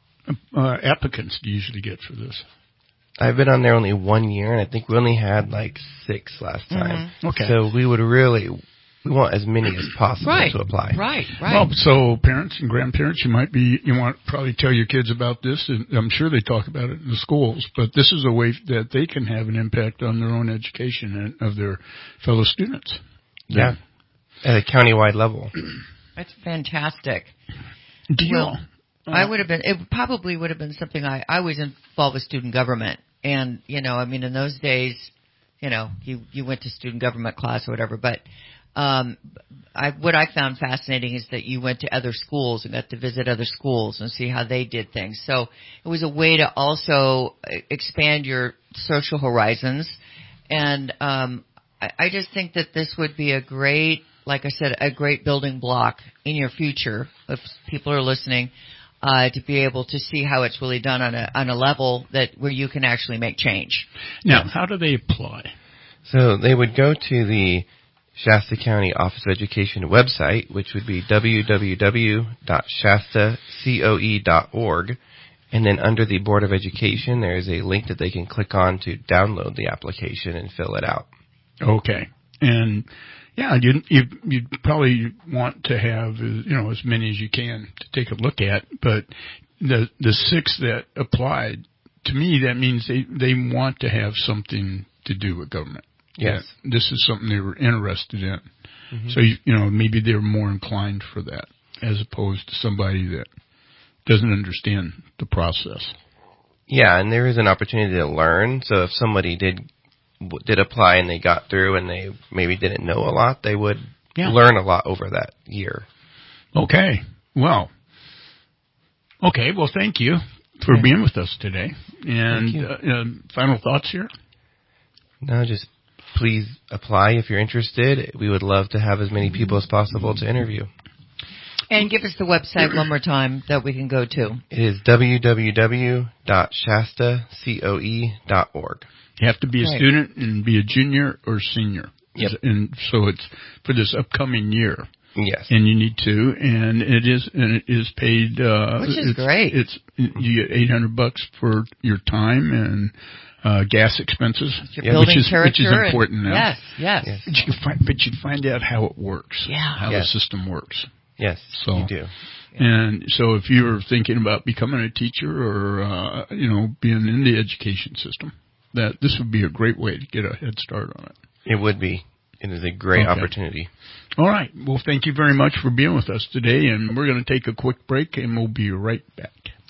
uh, applicants do you usually get for this? I've been on there only one year, and I think we only had like six last time. Mm-hmm. Okay. So we would really we want as many as possible right. to apply. Right. Right. Well, so parents and grandparents, you might be you want to probably tell your kids about this, and I'm sure they talk about it in the schools. But this is a way that they can have an impact on their own education and of their fellow students. Yeah, at a countywide level. That's fantastic. Do you? Well, uh, I would have been. It probably would have been something I. I was involved with student government, and you know, I mean, in those days, you know, you you went to student government class or whatever. But um, I what I found fascinating is that you went to other schools and got to visit other schools and see how they did things. So it was a way to also expand your social horizons, and um, I, I just think that this would be a great. Like I said, a great building block in your future, if people are listening, uh, to be able to see how it's really done on a on a level that where you can actually make change. Now, how do they apply? So they would go to the Shasta County Office of Education website, which would be w w w dot shasta coe dot org, and then under the Board of Education, there is a link that they can click on to download the application and fill it out. Okay, and yeah, you you you probably want to have you know as many as you can to take a look at, but the the six that applied, to me that means they they want to have something to do with government. Yes. That this is something they were interested in. Mm-hmm. So, you, you know, maybe they're more inclined for that as opposed to somebody that doesn't understand the process. Yeah, and there is an opportunity to learn. So if somebody did did apply and they got through and they maybe didn't know a lot, they would yeah. learn a lot over that year. Okay. Well, okay. Well, thank you for okay. being with us today. And uh, uh, final thoughts here? No, just please apply if you're interested. We would love to have as many people as possible to interview. And give us the website one more time that we can go to. It is w w w dot shasta coe dot org. You have to be a right. student and be a junior or senior. Yep. And so it's for this upcoming year. Yes. And you need to, and it is, and it is paid, uh, which is it's, great. It's, you get eight hundred bucks for your time and, uh, gas expenses, yeah, which is, which is important and, now. Yes, yes. yes. But you find, but you find out how it works. Yeah. How yes. the system works. Yes, so, you do. Yeah. And so if you're thinking about becoming a teacher or, uh, you know, being in the education system, that this would be a great way to get a head start on it. It would be. It is a great okay. opportunity. All right. Well, thank you very much for being with us today, and we're going to take a quick break, and we'll be right back.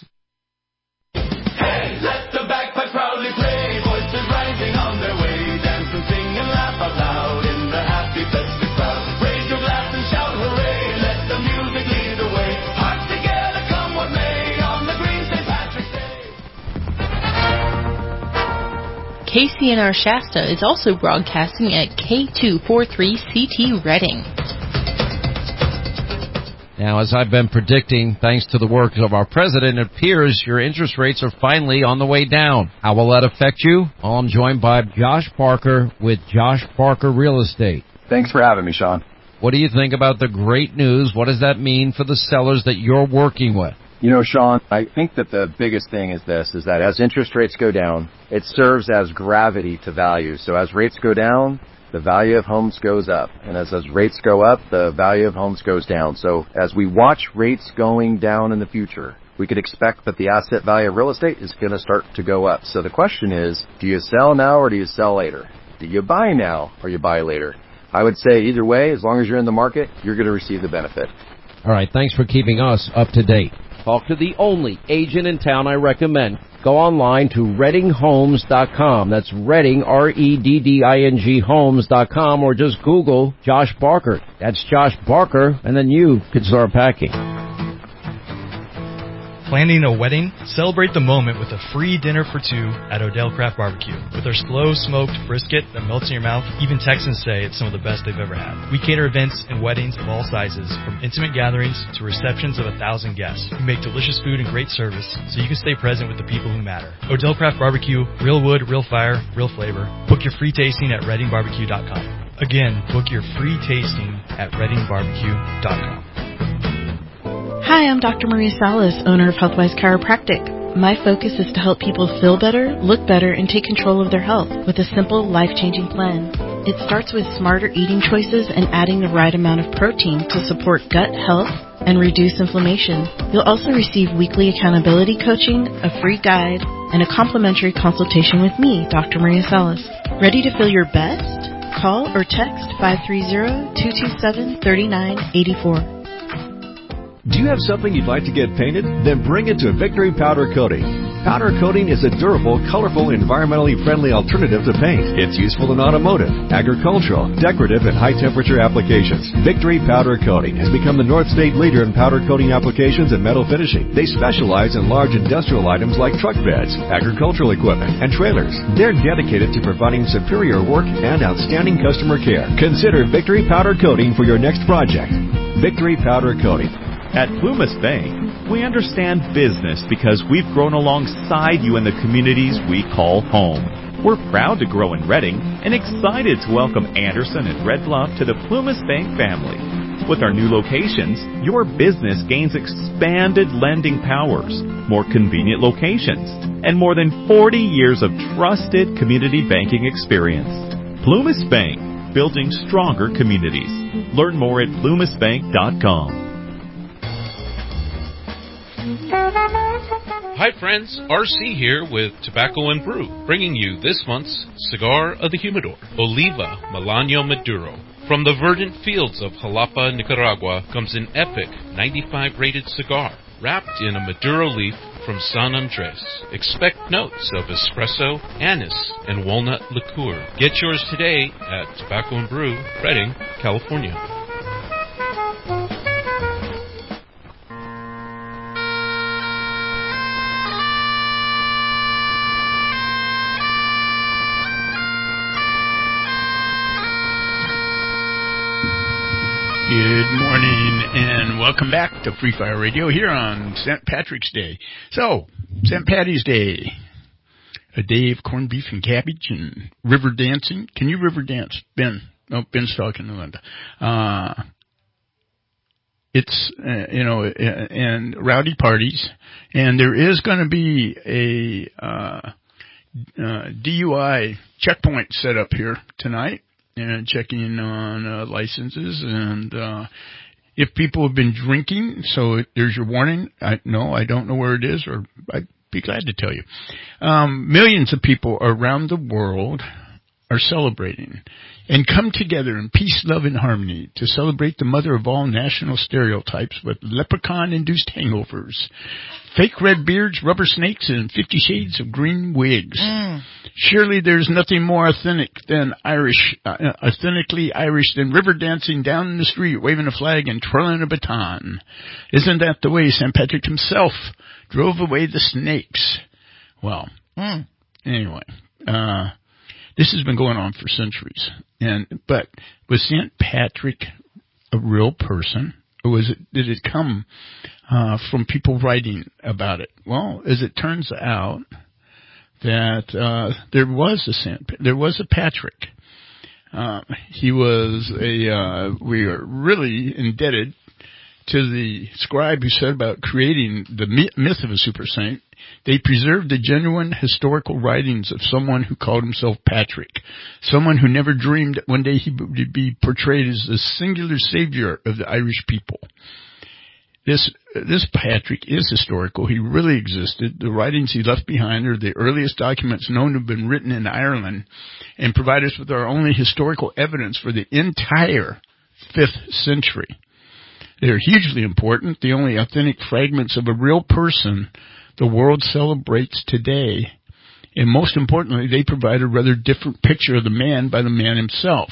Hey, let the bagpipes proudly play, voices rising on their way, dance and sing and laugh out loud in the happy festive crowd. Raise your glass and shout hooray, let the music lead the way. Hearts together, come what may, on the green Saint Patrick's Day. K C N R Shasta is also broadcasting at K two forty-three C T Reading. Now, as I've been predicting, thanks to the work of our president, it appears your interest rates are finally on the way down. How will that affect you? Well, I'm joined by Josh Parker with Josh Parker Real Estate. Thanks for having me, Sean. What do you think about the great news? What does that mean for the sellers that you're working with? You know, Sean, I think that the biggest thing is this, is that as interest rates go down, it serves as gravity to value. So as rates go down, the value of homes goes up. And as, as rates go up, the value of homes goes down. So as we watch rates going down in the future, we could expect that the asset value of real estate is going to start to go up. So the question is, do you sell now or do you sell later? Do you buy now or you buy later? I would say either way, as long as you're in the market, you're going to receive the benefit. All right, thanks for keeping us up to date. Talk to the only agent in town I recommend. Go online to redding homes dot com. That's Redding, R E D D I N G homes dot com, or just Google Josh Barker. That's Josh Barker, and then you can start packing. Planning a wedding? Celebrate the moment with a free dinner for two at Odell Craft Barbecue. With our slow-smoked brisket that melts in your mouth, even Texans say it's some of the best they've ever had. We cater events and weddings of all sizes, from intimate gatherings to receptions of a thousand guests. We make delicious food and great service, so you can stay present with the people who matter. Odell Craft Barbecue, real wood, real fire, real flavor. Book your free tasting at redding barbecue dot com. Again, book your free tasting at redding barbecue dot com. Hi, I'm Doctor Maria Salas, owner of Healthwise Chiropractic. My focus is to help people feel better, look better, and take control of their health with a simple, life-changing plan. It starts with smarter eating choices and adding the right amount of protein to support gut health and reduce inflammation. You'll also receive weekly accountability coaching, a free guide, and a complimentary consultation with me, Doctor Maria Salas. Ready to feel your best? Call or text five three zero, two two seven, three nine eight four. Do you have something you'd like to get painted? Then bring it to Victory Powder Coating. Powder coating is a durable, colorful, environmentally friendly alternative to paint. It's useful in automotive, agricultural, decorative, and high-temperature applications. Victory Powder Coating has become the North State leader in powder coating applications and metal finishing. They specialize in large industrial items like truck beds, agricultural equipment, and trailers. They're dedicated to providing superior work and outstanding customer care. Consider Victory Powder Coating for your next project. Victory Powder Coating. At Plumas Bank, we understand business because we've grown alongside you in the communities we call home. We're proud to grow in Redding and excited to welcome Anderson and Red Bluff to the Plumas Bank family. With our new locations, your business gains expanded lending powers, more convenient locations, and more than forty years of trusted community banking experience. Plumas Bank, building stronger communities. Learn more at plumas bank dot com. Hi friends, R C here with Tobacco and Brew, bringing you this month's Cigar of the Humidor, Oliva Melanio Maduro. From the verdant fields of Jalapa, Nicaragua, comes an epic ninety-five rated cigar, wrapped in a Maduro leaf from San Andres. Expect notes of espresso, anise, and walnut liqueur. Get yours today at Tobacco and Brew, Redding, California. Good morning and welcome back to Free Fire Radio here on Saint Patrick's Day. So, Saint Patty's Day, a day of corned beef and cabbage and river dancing. Can you river dance? Ben. No, Ben's talking to Linda. Uh, it's, uh, you know, uh, and rowdy parties. And there is going to be a uh, uh, D U I checkpoint set up here tonight. And checking on uh, licenses, and uh, if people have been drinking, so there's your warning. I no, I don't know where it is, or I'd be glad to tell you. Um, millions of people around the world are celebrating and come together in peace, love, and harmony to celebrate the mother of all national stereotypes with leprechaun-induced hangovers, fake red beards, rubber snakes, and fifty shades of green wigs. Mm. Surely there's nothing more authentic than Irish, uh, authentically Irish than river dancing down in the street, waving a flag and twirling a baton. Isn't that the way Saint Patrick himself drove away the snakes? Well, mm. anyway, uh, this has been going on for centuries. And but was Saint Patrick a real person, or was it? Did it come uh, from people writing about it? Well, as it turns out, that uh, there was a Saint, there was a Patrick. Uh, he was a. Uh, we are really indebted to the scribe who said about creating the myth of a super saint. They preserved the genuine historical writings of someone who called himself Patrick, someone who never dreamed that one day he would be portrayed as the singular savior of the Irish people. This this Patrick is historical. He really existed. The writings he left behind are the earliest documents known to have been written in Ireland and provide us with our only historical evidence for the entire fifth century. They're hugely important, the only authentic fragments of a real person the world celebrates today. And most importantly, they provide a rather different picture of the man by the man himself.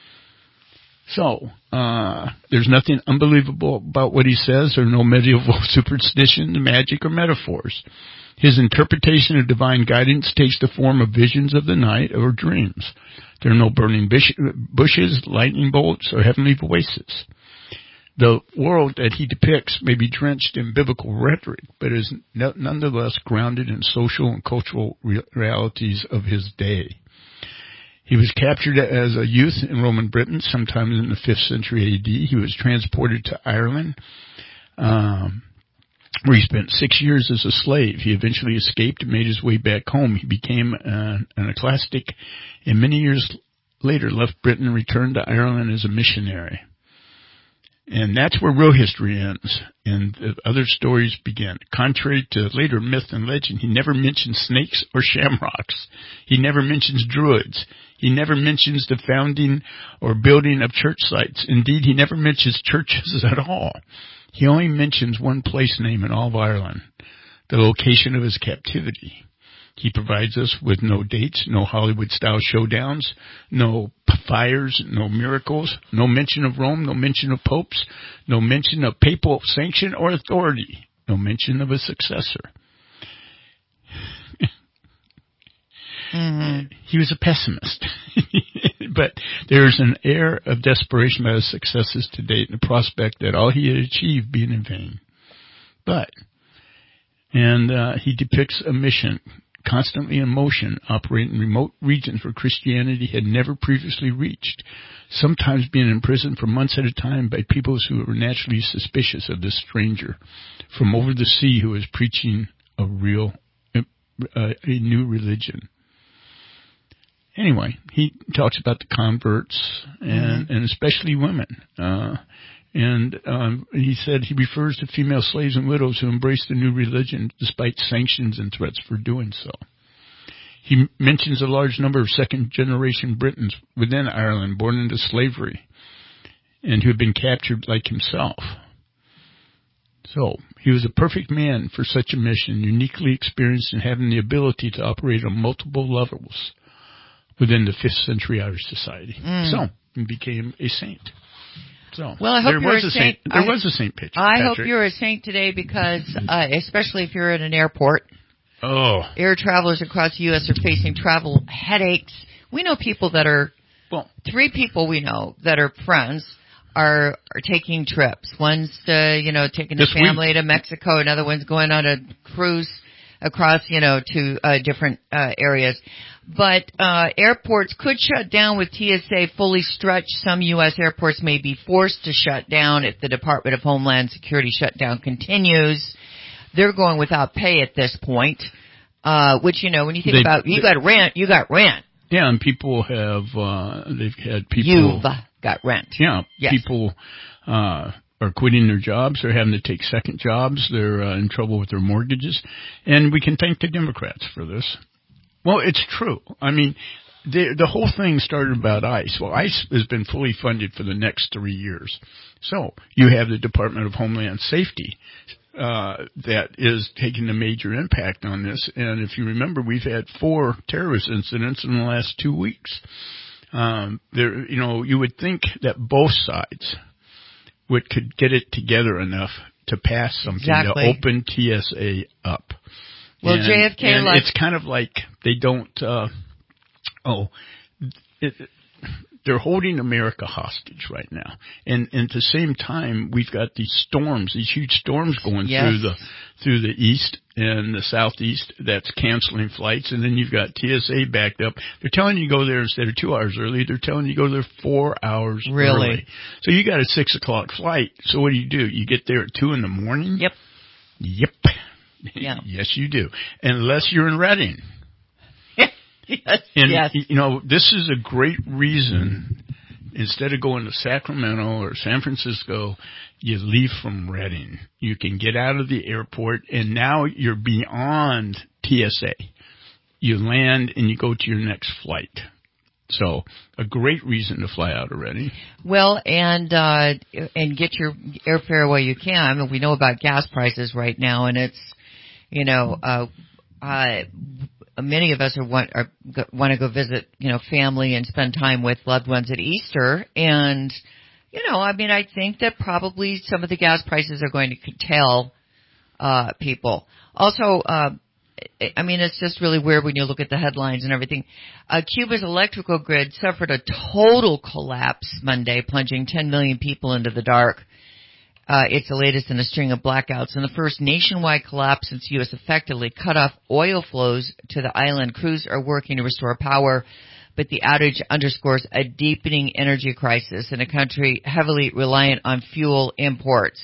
So, uh, there's nothing unbelievable about what he says, or no medieval superstition, magic, or metaphors. His interpretation of divine guidance takes the form of visions of the night or dreams. There are no burning bushes, lightning bolts, or heavenly voices. The world that he depicts may be drenched in biblical rhetoric, but is nonetheless grounded in social and cultural realities of his day. He was captured as a youth in Roman Britain sometime in the fifth century A D. He was transported to Ireland, um, where he spent six years as a slave. He eventually escaped and made his way back home. He became an, an ecclesiastic, and many years later left Britain and returned to Ireland as a missionary. And that's where real history ends, and the other stories begin. Contrary to later myth and legend, he never mentions snakes or shamrocks. He never mentions druids. He never mentions the founding or building of church sites. Indeed, he never mentions churches at all. He only mentions one place name in all of Ireland, the location of his captivity. He provides us with no dates, no Hollywood-style showdowns, no fires, no miracles, no mention of Rome, no mention of popes, no mention of papal sanction or authority, no mention of a successor. Mm-hmm. He was a pessimist. But there's an air of desperation about his successes to date and the prospect that all he had achieved being in vain. But, and uh, he depicts a mission constantly in motion, operating in remote regions where Christianity had never previously reached, sometimes being imprisoned for months at a time by peoples who were naturally suspicious of this stranger from over the sea who was preaching a real, uh, a new religion. Anyway, he talks about the converts and, mm-hmm. and especially women. Uh, And um, he said he refers to female slaves and widows who embraced the new religion despite sanctions and threats for doing so. He mentions a large number of second-generation Britons within Ireland born into slavery and who had been captured like himself. So, he was a perfect man for such a mission, uniquely experienced in having the ability to operate on multiple levels within the fifth century Irish society. Mm. So, he became a saint. So, well, I hope there you're was a a saint. saint. There I, was a Saint Patrick. I hope you're a saint today because, uh, especially if you're at an airport, oh, air travelers across the U S are facing travel headaches. We know people that are, well, three people we know that are friends are are taking trips. One's, uh, you know, taking his family week. to Mexico. Another one's going on a cruise across, you know, to uh, different uh, areas. But uh, airports could shut down with T S A fully stretched. Some U S airports may be forced to shut down if the Department of Homeland Security shutdown continues. They're going without pay at this point, uh, which, you know, when you think They- about, you got rent, you got rent. Yeah, and people have, uh, they've had people. You've got rent. Yeah, Yes. people uh, are quitting their jobs. They're having to take second jobs. They're uh, in trouble with their mortgages. And we can thank the Democrats for this. Well, it's true. I mean, the, the whole thing started about ICE. Well, ICE has been fully funded for the next three years. So you have the Department of Homeland Safety uh, that is taking a major impact on this. And if you remember, we've had four terrorist incidents in the last two weeks. Um, there, you know, you would think that both sides would could get it together enough to pass something Exactly. to open T S A up. Well, and, J F K and left- it's kind of like they don't. Uh, oh, it, they're holding America hostage right now, and, and at the same time, we've got these storms, these huge storms going Yes. through the through the east and the southeast. That's canceling flights, and then you've got T S A backed up. They're telling you to go there instead of two hours early. They're telling you to go there four hours Really? early. So you got a six o'clock flight. So what do you do? You get there at two in the morning? Yep. Yep. Yeah. Yes, you do. Unless you're in Reading. Yes. And, yes. you know, this is a great reason, instead of going to Sacramento or San Francisco, you leave from Reading. You can get out of the airport, and now you're beyond T S A. You land, and you go to your next flight. So, a great reason to fly out of Reading. Well, and uh, and get your airfare while you can. I mean, we know about gas prices right now, and it's, you know, uh, uh, many of us are want are, want to go visit, you know, family and spend time with loved ones at Easter, and you know, I mean, I think that probably some of the gas prices are going to curtail uh, people. Also, uh, I mean, it's just really weird when you look at the headlines and everything. Uh, Cuba's electrical grid suffered a total collapse Monday, plunging ten million people into the dark. Uh, it's the latest in a string of blackouts and the first nationwide collapse since the U S effectively cut off oil flows to the island. Crews are working to restore power, but the outage underscores a deepening energy crisis in a country heavily reliant on fuel imports.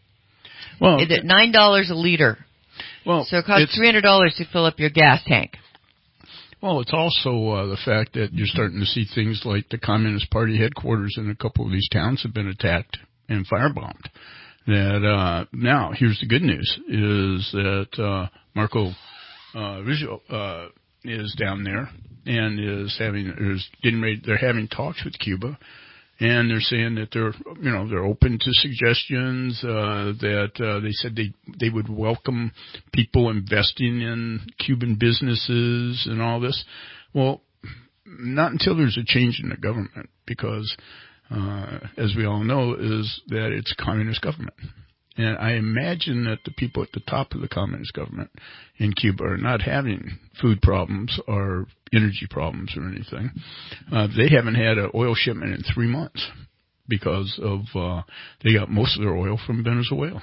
Well, it's at nine dollars a liter. Well, so it costs three hundred dollars to fill up your gas tank. Well, it's also uh, the fact that you're starting to see things like the Communist Party headquarters in a couple of these towns have been attacked and firebombed. That uh, now, here's the good news: is that uh, Marco uh, Rubio uh, is down there and is having is getting ready. They're having talks with Cuba. And they're saying that they're, you know, they're open to suggestions, uh, that, uh, they said they, they would welcome people investing in Cuban businesses and all this. Well, not until there's a change in the government, because, uh, as we all know, is that it's a communist government. And I imagine that the people at the top of the communist government in Cuba are not having food problems or energy problems or anything. Uh, they haven't had an oil shipment in three months because of uh, they got most of their oil from Venezuela.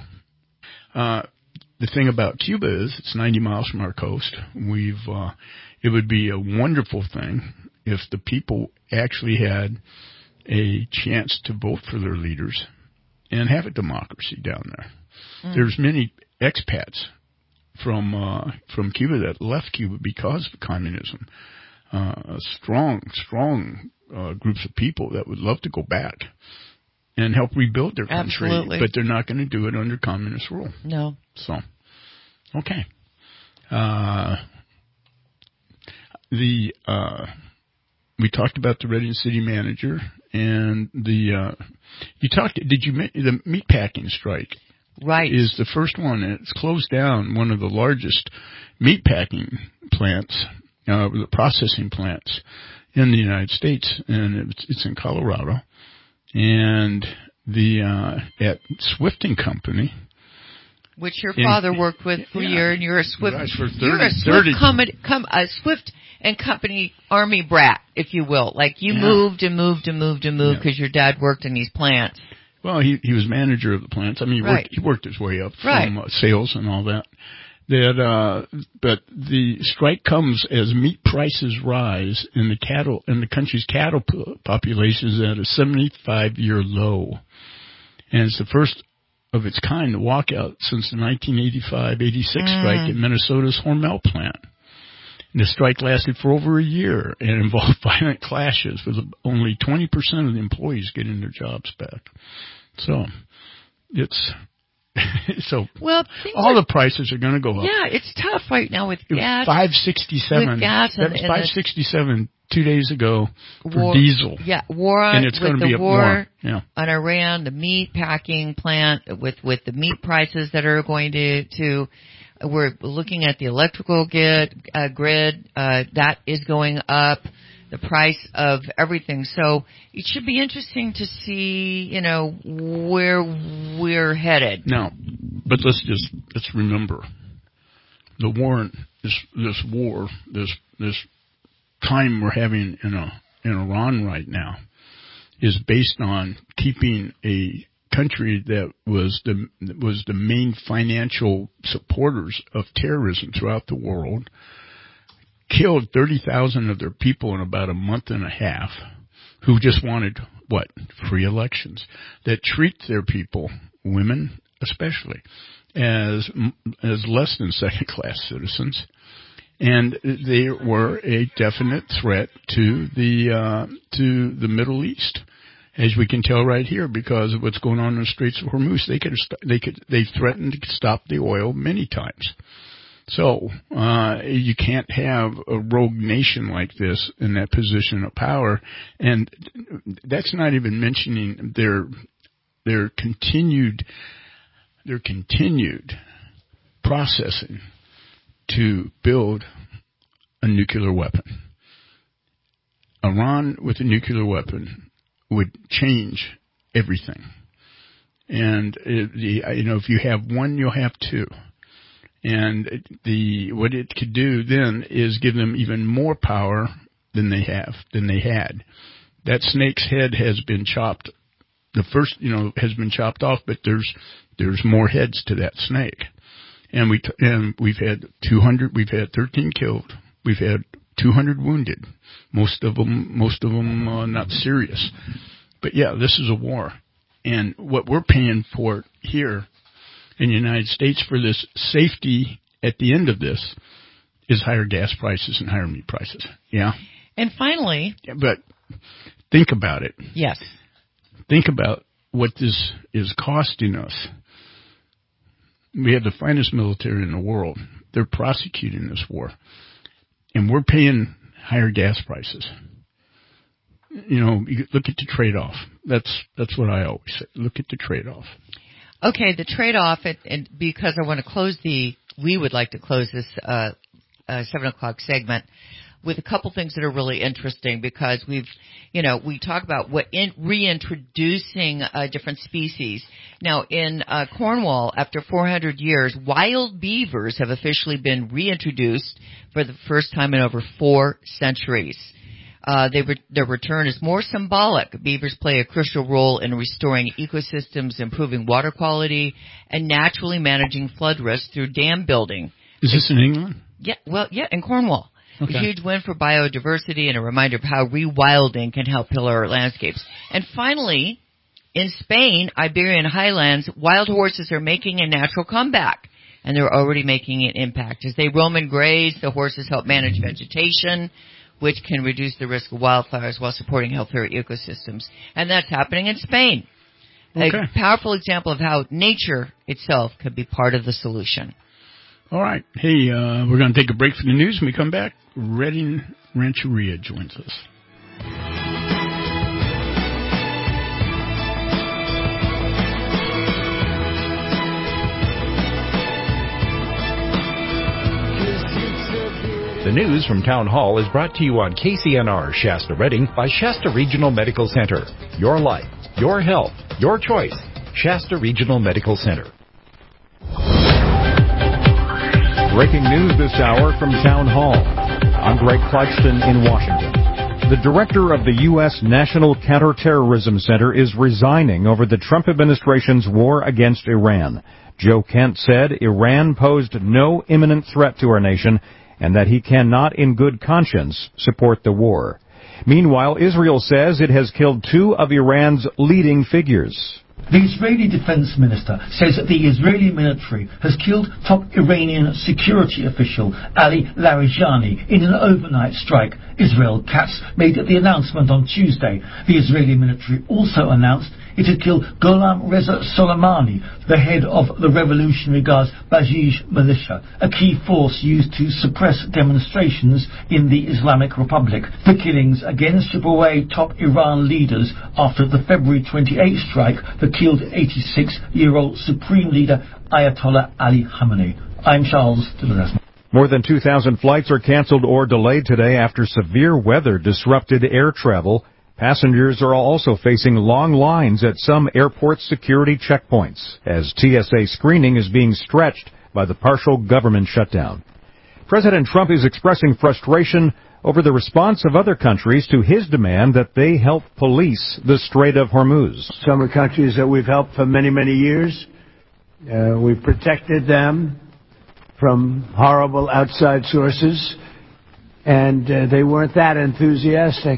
Uh, the thing about Cuba is it's ninety miles from our coast. We've uh, it would be a wonderful thing if the people actually had a chance to vote for their leaders and have a democracy down there. Mm. There's many expats from uh, from Cuba that left Cuba because of communism. Uh, strong, strong uh, groups of people that would love to go back. and help rebuild their country. Absolutely. But they're not going to do it under communist rule. No. So, okay. Uh, the uh, we talked about the Reading City Manager and the uh, you talked. Did you the meatpacking strike? Right. Is the first one. It's closed down one of the largest meatpacking plants, uh, the processing plants in the United States, and it's, it's in Colorado. And the uh, at Swift and Company, which your in, father worked with for yeah, a year, and you're a Swift. Right, for thirty, you're a Swift, thirty com- com- a Swift and Company Army brat, if you will. Like you yeah. moved and moved and moved and moved because yeah. your dad worked in these plants. Well, he he was manager of the plants. I mean, he right. worked he worked his way up right. from uh, sales and all that. That, uh, but the strike comes as meat prices rise and the cattle and the country's cattle po- population is at a seventy-five year low, and it's the first of its kind walkout since the nineteen eighty-five eighty-six mm. strike at Minnesota's Hormel plant. And the strike lasted for over a year and involved violent clashes with only twenty percent of the employees getting their jobs back. So, it's, so, well, all the prices are going to go up. Yeah, it's tough right now with gas. five sixty-seven With gas and, That's and five sixty-seven two days ago for war, diesel. Yeah, war and it's with going to the be war more. Yeah. on Iran, the meat packing plant with with the meat prices that are going to to. We're looking at the electrical grid. Uh, grid uh, that is going up. The price of everything. So it should be interesting to see, you know, where we're headed. Now, but let's just let's remember the war. This this war. This this time we're having in a in Iran right now is based on keeping a country that was the was the main financial supporters of terrorism throughout the world, killed thirty thousand of their people in about a month and a half, who just wanted, what, free elections, that treat their people, women especially, as as less than second-class citizens. And they were a definite threat to the uh, to the Middle East, as we can tell right here, because of what's going on in the Straits of Hormuz. They could they could they threatened to stop the oil many times. So uh, you can't have a rogue nation like this in that position of power, and that's not even mentioning their their continued their continued processing to build a nuclear weapon. Iran with a nuclear weapon would change everything. And it, the, you know, if you have one, you'll have two. And the what it could do then is give them even more power than they have than they had. That snake's head has been chopped. The first, you know, has been chopped off, but there's there's more heads to that snake. And we t- and we've had two hundred. We've had thirteen killed. We've had two hundred wounded. Most of them, most of them uh, not serious. But yeah, this is a war, and what we're paying for here in the United States for this safety at the end of this is higher gas prices and higher meat prices. Yeah. And finally, yeah, but think about it. Yes. Think about what this is costing us. We have the finest military in the world. They're prosecuting this war. And we're paying higher gas prices. You know, you look at the trade-off. That's that's what I always say. Look at the trade-off. Okay, the trade-off, and, and because I want to close the, we would like to close this uh, uh, seven o'clock segment with a couple things that are really interesting, because we've, you know, we talk about what in, reintroducing uh, different species. Now, in uh, Cornwall, after four hundred years, wild beavers have officially been reintroduced for the first time in over four centuries. Uh, they re- their return is more symbolic. Beavers play a crucial role in restoring ecosystems, improving water quality, and naturally managing flood risk through dam building. Is this in England? Yeah, well, yeah, in Cornwall. Okay. A huge win for biodiversity and a reminder of how rewilding can help heal our landscapes. And finally, in Spain, Iberian highlands, wild horses are making a natural comeback, and they're already making an impact. As they roam and graze, the horses help manage vegetation, which can reduce the risk of wildfires while supporting healthier ecosystems. And that's happening in Spain. Okay. A powerful example of how nature itself could be part of the solution. All right. Hey, uh, we're going to take a break for the news. When we come back, Redding Rancheria joins us. The news from Town Hall is brought to you on K C N R Shasta Redding by Shasta Regional Medical Center. Your life, your health, your choice. Shasta Regional Medical Center. Breaking news this hour from Town Hall. I'm Greg Clugston in Washington. The director of the U S National Counterterrorism Center is resigning over the Trump administration's war against Iran. Joe Kent said Iran posed no imminent threat to our nation and that he cannot in good conscience support the war. Meanwhile, Israel says it has killed two of Iran's leading figures. The Israeli defense minister says that the Israeli military has killed top Iranian security official Ali Larijani in an overnight strike. Israel Katz made the announcement on Tuesday. The Israeli military also announced it had killed Gholam Reza Soleimani, the head of the Revolutionary Guard's Basij militia, a key force used to suppress demonstrations in the Islamic Republic. The killings again strip away top Iran leaders after the February twenty-eighth strike that killed eighty-six-year-old Supreme Leader Ayatollah Ali Khamenei. I'm Charles de Ledesma. More than two thousand flights are canceled or delayed today after severe weather disrupted air travel. Passengers are also facing long lines at some airport security checkpoints as T S A screening is being stretched by the partial government shutdown. President Trump is expressing frustration over the response of other countries to his demand that they help police the Strait of Hormuz. Some are countries that we've helped for many, many years. Uh, we've protected them from horrible outside sources, and uh, they weren't that enthusiastic.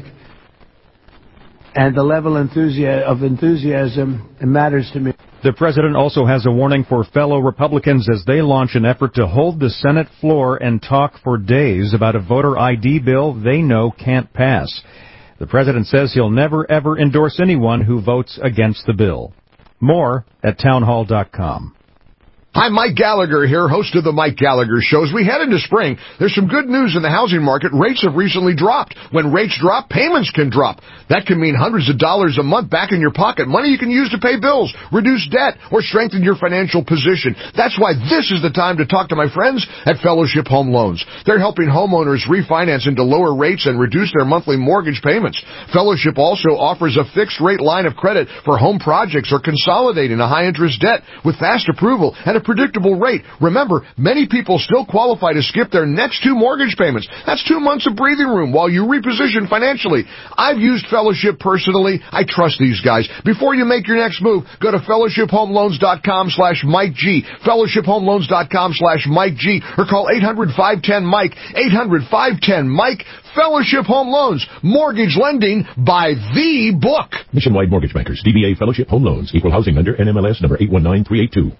And the level enthusi- of enthusiasm matters to me. The president also has a warning for fellow Republicans as they launch an effort to hold the Senate floor and talk for days about a voter I D bill they know can't pass. The president says he'll never, ever endorse anyone who votes against the bill. More at townhall dot com. Hi, Mike Gallagher here, host of the Mike Gallagher Show. As we head into spring, there's some good news in the housing market. Rates have recently dropped. When rates drop, payments can drop. That can mean hundreds of dollars a month back in your pocket, money you can use to pay bills, reduce debt, or strengthen your financial position. That's why this is the time to talk to my friends at Fellowship Home Loans. They're helping homeowners refinance into lower rates and reduce their monthly mortgage payments. Fellowship also offers a fixed-rate line of credit for home projects or consolidating a high-interest debt with fast approval and a predictable rate. Remember, many people still qualify to skip their next two mortgage payments. That's two months of breathing room while you reposition financially. I've used Fellowship personally. I trust these guys. Before you make your next move, go to fellowship home loans dot com slash Mike G, fellowship home loans dot com slash Mike G, or call eight hundred, five one zero, Mike, eight hundred, five one zero, Mike. Fellowship Home Loans, mortgage lending by the book. Nationwide Mortgage Bankers, D B A Fellowship Home Loans, equal housing lender, N M L S number eight one nine three eight two.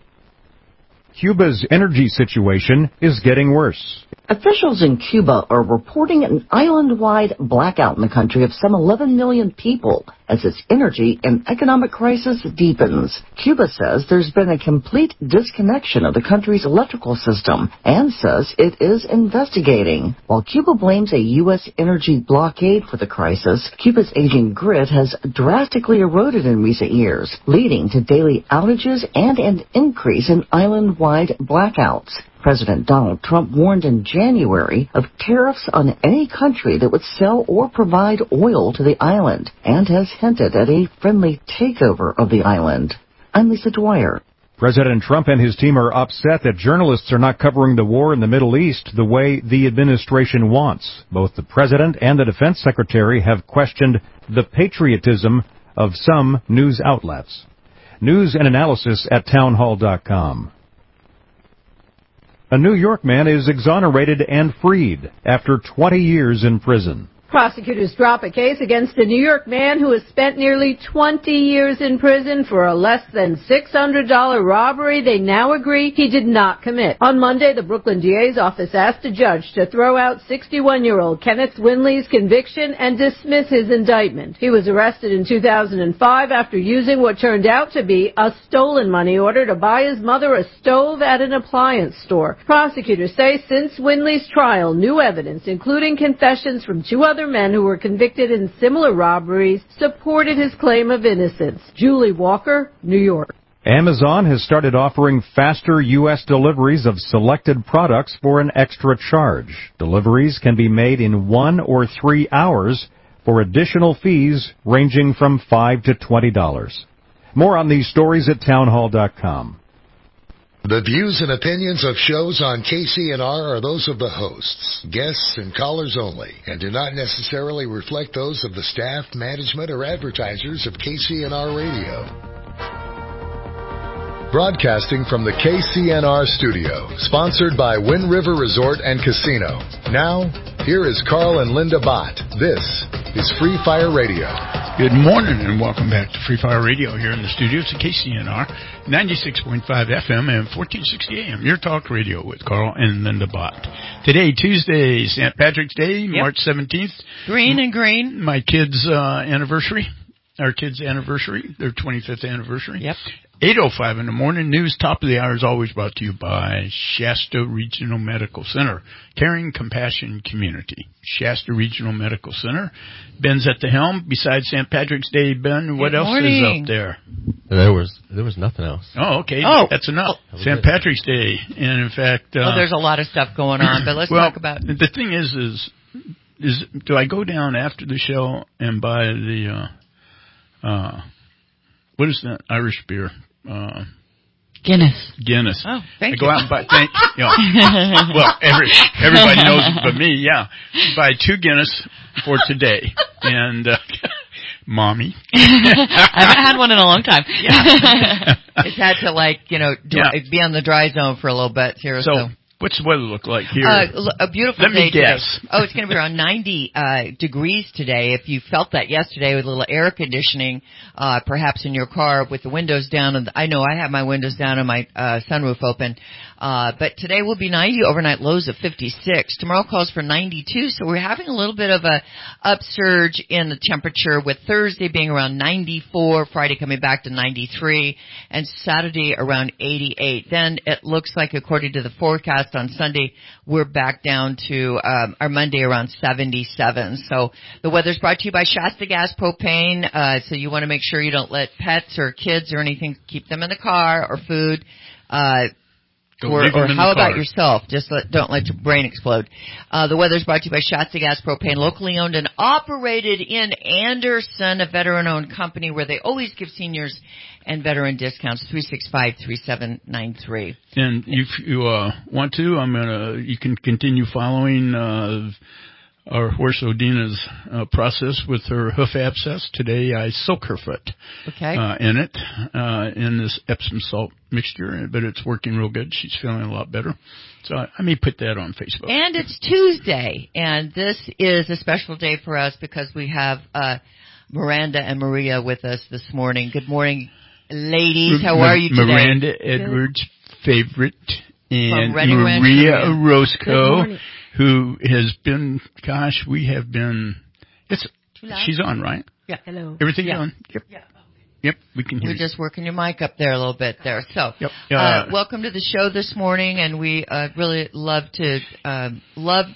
Cuba's energy situation is getting worse. Officials in Cuba are reporting an island-wide blackout in the country of some eleven million people as its energy and economic crisis deepens. Cuba says there's been a complete disconnection of the country's electrical system and says it is investigating. While Cuba blames a U S energy blockade for the crisis, Cuba's aging grid has drastically eroded in recent years, leading to daily outages and an increase in island-wide blackouts. President Donald Trump warned in January of tariffs on any country that would sell or provide oil to the island and has hinted at a friendly takeover of the island. I'm Lisa Dwyer. President Trump and his team are upset that journalists are not covering the war in the Middle East the way the administration wants. Both the president and the defense secretary have questioned the patriotism of some news outlets. News and analysis at townhall dot com. A New York man is exonerated and freed after twenty years in prison. Prosecutors drop a case against a New York man who has spent nearly twenty years in prison for a less than six hundred dollars robbery they now agree he did not commit. On Monday, the Brooklyn D A's office asked a judge to throw out sixty-one-year-old Kenneth Winley's conviction and dismiss his indictment. He was arrested in two thousand five after using what turned out to be a stolen money order to buy his mother a stove at an appliance store. Prosecutors say since Winley's trial, new evidence, including confessions from two other men who were convicted in similar robberies, supported his claim of innocence. Julie Walker, New York. Amazon has started offering faster U S deliveries of selected products for an extra charge. Deliveries can be made in one or three hours for additional fees ranging from five to twenty dollars. More on these stories at townhall dot com. The views and opinions of shows on K C N R are those of the hosts, guests, and callers only, and do not necessarily reflect those of the staff, management, or advertisers of K C N R Radio. Broadcasting from the K C N R studio, sponsored by Wind River Resort and Casino. Now, here is Carl and Linda Bott. This is Free Fire Radio. Good morning and welcome back to Free Fire Radio here in the studios at K C N R, ninety-six point five F M and fourteen sixty A M. Your talk radio with Carl and Linda Bott. Today, Tuesday, Saint Patrick's Day, yep. March seventeenth. Green and green. My kids' uh, anniversary, our kids' anniversary, their twenty-fifth anniversary. Yep. eight oh five in the morning. News top of the hour is always brought to you by Shasta Regional Medical Center. Caring Compassion Community. Shasta Regional Medical Center. Ben's at the helm. Besides Saint Patrick's Day, Ben, what Good else morning. is up there? There was there was nothing else. Oh, okay. Oh. That's enough. That was Saint it. Patrick's Day. And in fact... Uh, well, there's a lot of stuff going on, but let's well, talk about... the thing is, is, is, do I go down after the show and buy the, uh, uh, what is that Irish beer? Uh, Guinness. Guinness. Oh, thank I go you. out and buy, thank, you know, well, every, everybody knows it but me, yeah. Buy two Guinness for today. And, uh, Mommy. I haven't had one in a long time. Yeah. It's had to, like, you know, dry, Yeah. be on the dry zone for a little bit here. So, So, what's the weather look like here? uh, l- a beautiful Let day me guess. today. Oh, it's going to be around ninety uh, degrees today. If you felt that yesterday with a little air conditioning, uh, perhaps in your car with the windows down, and I know I have my windows down and my uh, sunroof open. Uh, but today will be ninety, overnight lows of fifty-six. Tomorrow calls for ninety-two, so we're having a little bit of a upsurge in the temperature, with Thursday being around ninety-four, Friday coming back to ninety-three, and Saturday around eighty-eight. Then it looks like, according to the forecast on Sunday, we're back down to um, our Monday around seventy-seven. So the weather's brought to you by Shasta Gas Propane. Uh, so you want to make sure you don't let pets or kids or anything keep them in the car or food. Uh, Go or leave them or in how the about car. yourself? Just let, don't let your brain explode. Uh, the weather's brought to you by Shasta Gas Propane, locally owned and operated in Anderson, a veteran-owned company where they always give seniors and veteran discounts. three six five, three seven nine three. And if you uh, want to, I'm gonna. You can continue following uh, our horse Odina's uh, process with her hoof abscess. Today, I soak her foot Okay. uh, in it uh, in this Epsom salt mixture, but it's working real good. She's feeling a lot better. So I, I may put that on Facebook. And it's Tuesday, and this is a special day for us because we have uh, Miranda and Maria with us this morning. Good morning, ladies. How are you today? Miranda Edwards' favorite, and Reading Ranch, Maria Maria. Good Orozco, morning. who has been, gosh, we have been, it's, she's on, right? Yeah. Hello. Everything Yeah. on? Yep. Yeah. Yep, we can hear We're you. just working your mic up there a little bit there. So, Yep. uh, Uh, welcome to the show this morning, and we uh, really love to um, love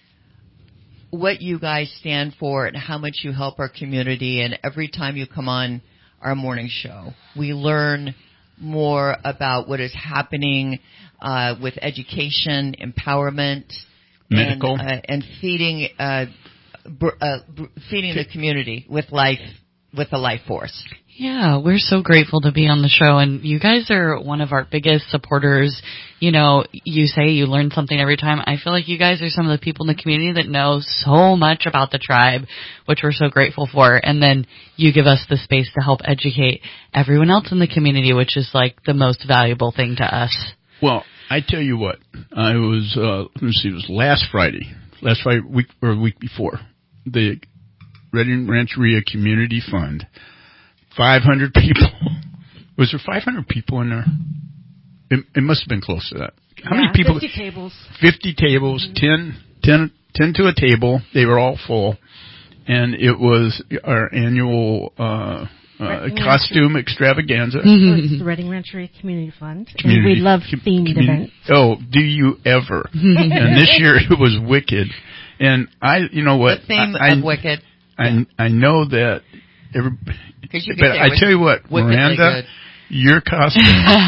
what you guys stand for and how much you help our community. And every time you come on our morning show, we learn more about what is happening uh, with education, empowerment, Medical. and, uh, and feeding uh, br- uh, br- feeding the community with life, with a life force. Yeah, we're so grateful to be on the show, and you guys are one of our biggest supporters. You know, you say you learn something every time. I feel like you guys are some of the people in the community that know so much about the tribe, which we're so grateful for. And then you give us the space to help educate everyone else in the community, which is like the most valuable thing to us. Well, I tell you what, I was, uh, let me see, it was last Friday, last Friday, week, or week before, the Reading Rancheria Community Fund. five hundred people. Was there five hundred people in there? It, it must have been close to that. How yeah, many people? fifty tables. fifty tables, mm-hmm. ten, ten, ten to a table. They were all full. And it was our annual uh, uh, costume extravaganza. It's the Reading Rancheria Community Fund. Community, and we love com- themed community. events. Oh, do you ever? And this year it was Wicked. And I, you know what? The theme I, of I, Wicked. I, I know that every, you but I tell you what, Miranda, good. Your costume,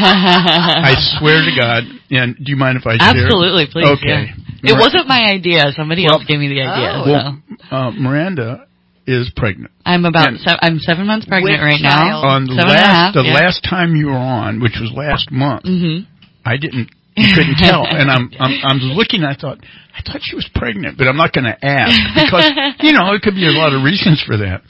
I swear to God, and do you mind if I share? Absolutely, please. Okay. Yeah. It wasn't my idea. Somebody well, else gave me the idea. Oh. Well, so. uh, Miranda is pregnant. I'm about se- I'm seven months pregnant right child. now. On the seven last, and a half, the yeah. last time you were on, which was last month, mm-hmm. I didn't, you couldn't tell, and I'm, I'm, I'm looking. I thought, I thought she was pregnant, but I'm not going to ask because you know it could be a lot of reasons for that.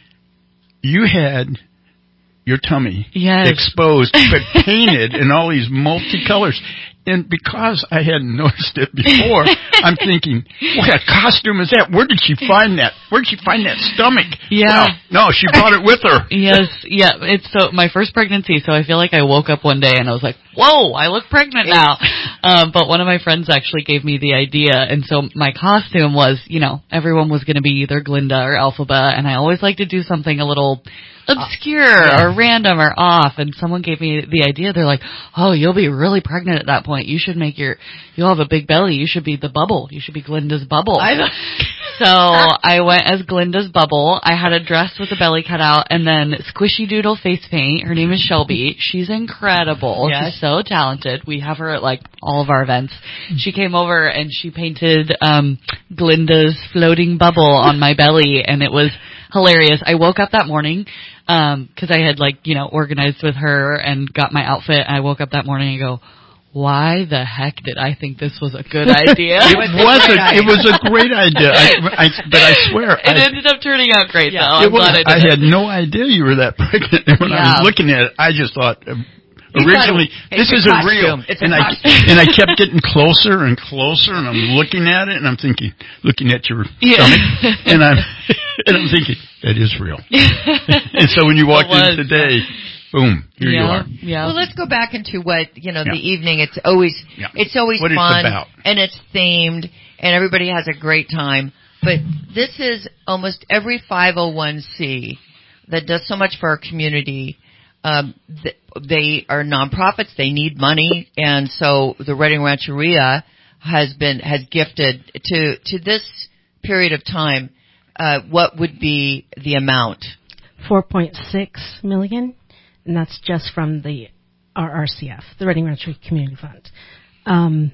You had your tummy yes. exposed, but painted in all these multicolors. And because I hadn't noticed it before, I'm thinking, what a costume is that? Where did she find that? Where did she find that stomach? Yeah. Well, no, she brought it with her. Yes, yeah. It's so my first pregnancy, so I feel like I woke up one day and I was like, whoa, I look pregnant now. um, but one of my friends actually gave me the idea, and so my costume was, you know, everyone was going to be either Glinda or Elphaba, and I always like to do something a little obscure uh, yeah. or random or off, and someone gave me the idea. They're like, oh, you'll be really pregnant at that point. You should make your, you'll have a big belly. You should be the bubble. You should be Glinda's bubble. I so I went as Glinda's bubble. I had a dress with a belly cut out and then squishy doodle face paint. Her name is Shelby. She's incredible. Yes. She's so talented. We have her at like all of our events. She came over and she painted um Glinda's floating bubble on my belly, and it was hilarious. I woke up that morning um because I had like, you know, organized with her and got my outfit. I woke up that morning and go, why the heck did I think this was a good idea? It wasn't. It was a great idea. I, I, but I swear. It I, ended up turning out great, yeah, though. I'm it was, glad I did I it. had no idea you were that pregnant. And when yeah. I was looking at it, I just thought, uh, originally, this isn't real. It's and, I, and I kept getting closer and closer, and I'm looking at it, and I'm thinking, looking at your yeah. stomach, and I'm, and I'm thinking, that is real. And so when you walked in today, boom, here yeah, you are. Yeah. Well, let's go back into what, you know, yeah. the evening. It's always, yeah. it's always what fun. It's about. And it's themed, and everybody has a great time. But this is almost every five oh one c that does so much for our community. Um, th- they are nonprofits. They need money. And so the Reading Rancheria has been, has gifted to, to this period of time, uh, what would be the amount? four point six million. And that's just from the R R C F, the Reading Rancheria Community Fund. Um,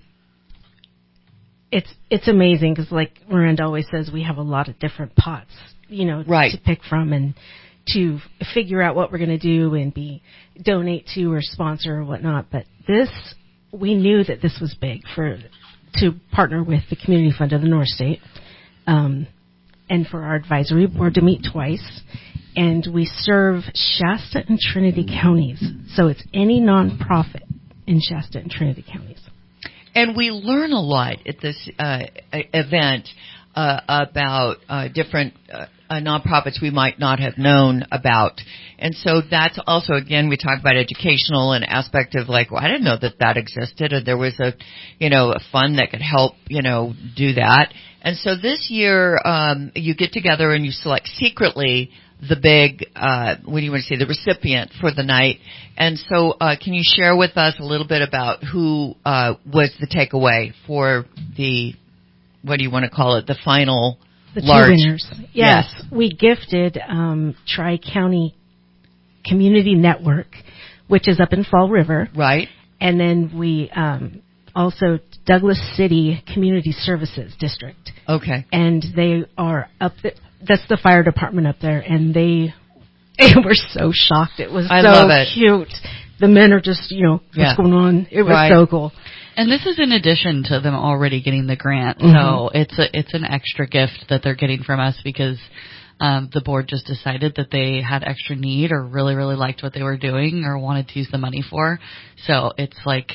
it's it's amazing because, like Miranda always says, we have a lot of different pots, you know, right. to pick from and to figure out what we're going to do and be donate to or sponsor or whatnot. But this, we knew that this was big for to partner with the Community Fund of the North State, um, and for our advisory board to meet twice. And we serve Shasta and Trinity counties. So it's any nonprofit in Shasta and Trinity counties. And we learn a lot at this uh, event uh, about uh, different uh, uh, nonprofits we might not have known about. And so that's also, again, we talk about educational and aspect of like, well, I didn't know that that existed, or there was a, you know, a fund that could help, you know, do that. And so this year, um, you get together and you select secretly the big, uh, what do you want to say, the recipient for the night. And so, uh, can you share with us a little bit about who, uh, was the takeaway for the, what do you want to call it, the final the large? Two winners. Yes. yes. We gifted, um, Tri-County Community Network, which is up in Fall River. Right. And then we, um, also Douglas City Community Services District. Okay. And they are up there. That's the fire department up there, and they, they were so shocked. It was I so love it. cute. The men are just, you know, what's yeah. going on? It was right. so cool. And this is in addition to them already getting the grant, mm-hmm. so it's a, it's an extra gift that they're getting from us because um, the board just decided that they had extra need or really really liked what they were doing or wanted to use the money for. So it's like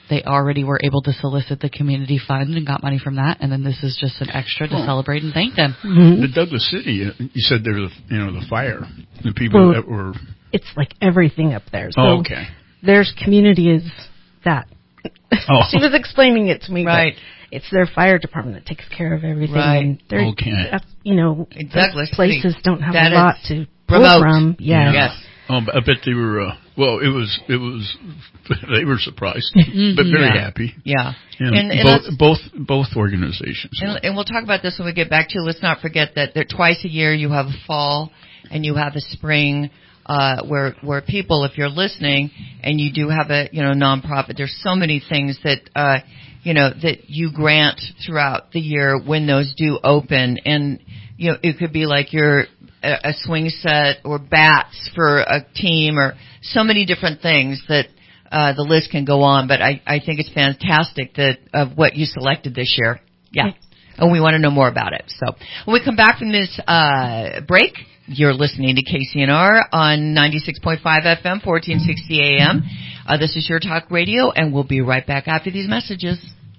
they already were able to solicit the community fund and got money from that, and then this is just an extra to oh. celebrate and thank them. Mm-hmm. The Douglas City, you said there's, you know, the fire, the people well, that were. It's like everything up there. So oh, okay. There's community is that. Oh. She was explaining it to me. Right. It's their fire department that takes care of everything. Right. And they're, okay. That's, you know, Douglas places City. don't have that a lot to promote. from. Yeah. Yes. Oh, I bet they were. Uh, well, it was. It was. They were surprised, mm-hmm. but very yeah. happy. Yeah. yeah. And, and both, both, both organizations. And, and we'll talk about this when we get back to. Let's not forget that there, twice a year you have a fall and you have a spring. Uh, where where people, if you're listening, and you do have a you know nonprofit, there's so many things that uh, you know that you grant throughout the year when those do open, and you know it could be like your a, a swing set or bats for a team, or so many different things that uh, the list can go on. But I, I think it's fantastic that of what you selected this year. Yeah, and we want to know more about it. So when we come back from this uh, break. You're listening to K C N R on ninety-six point five F M, fourteen sixty A M. Uh, this is Your Talk Radio, and we'll be right back after these messages.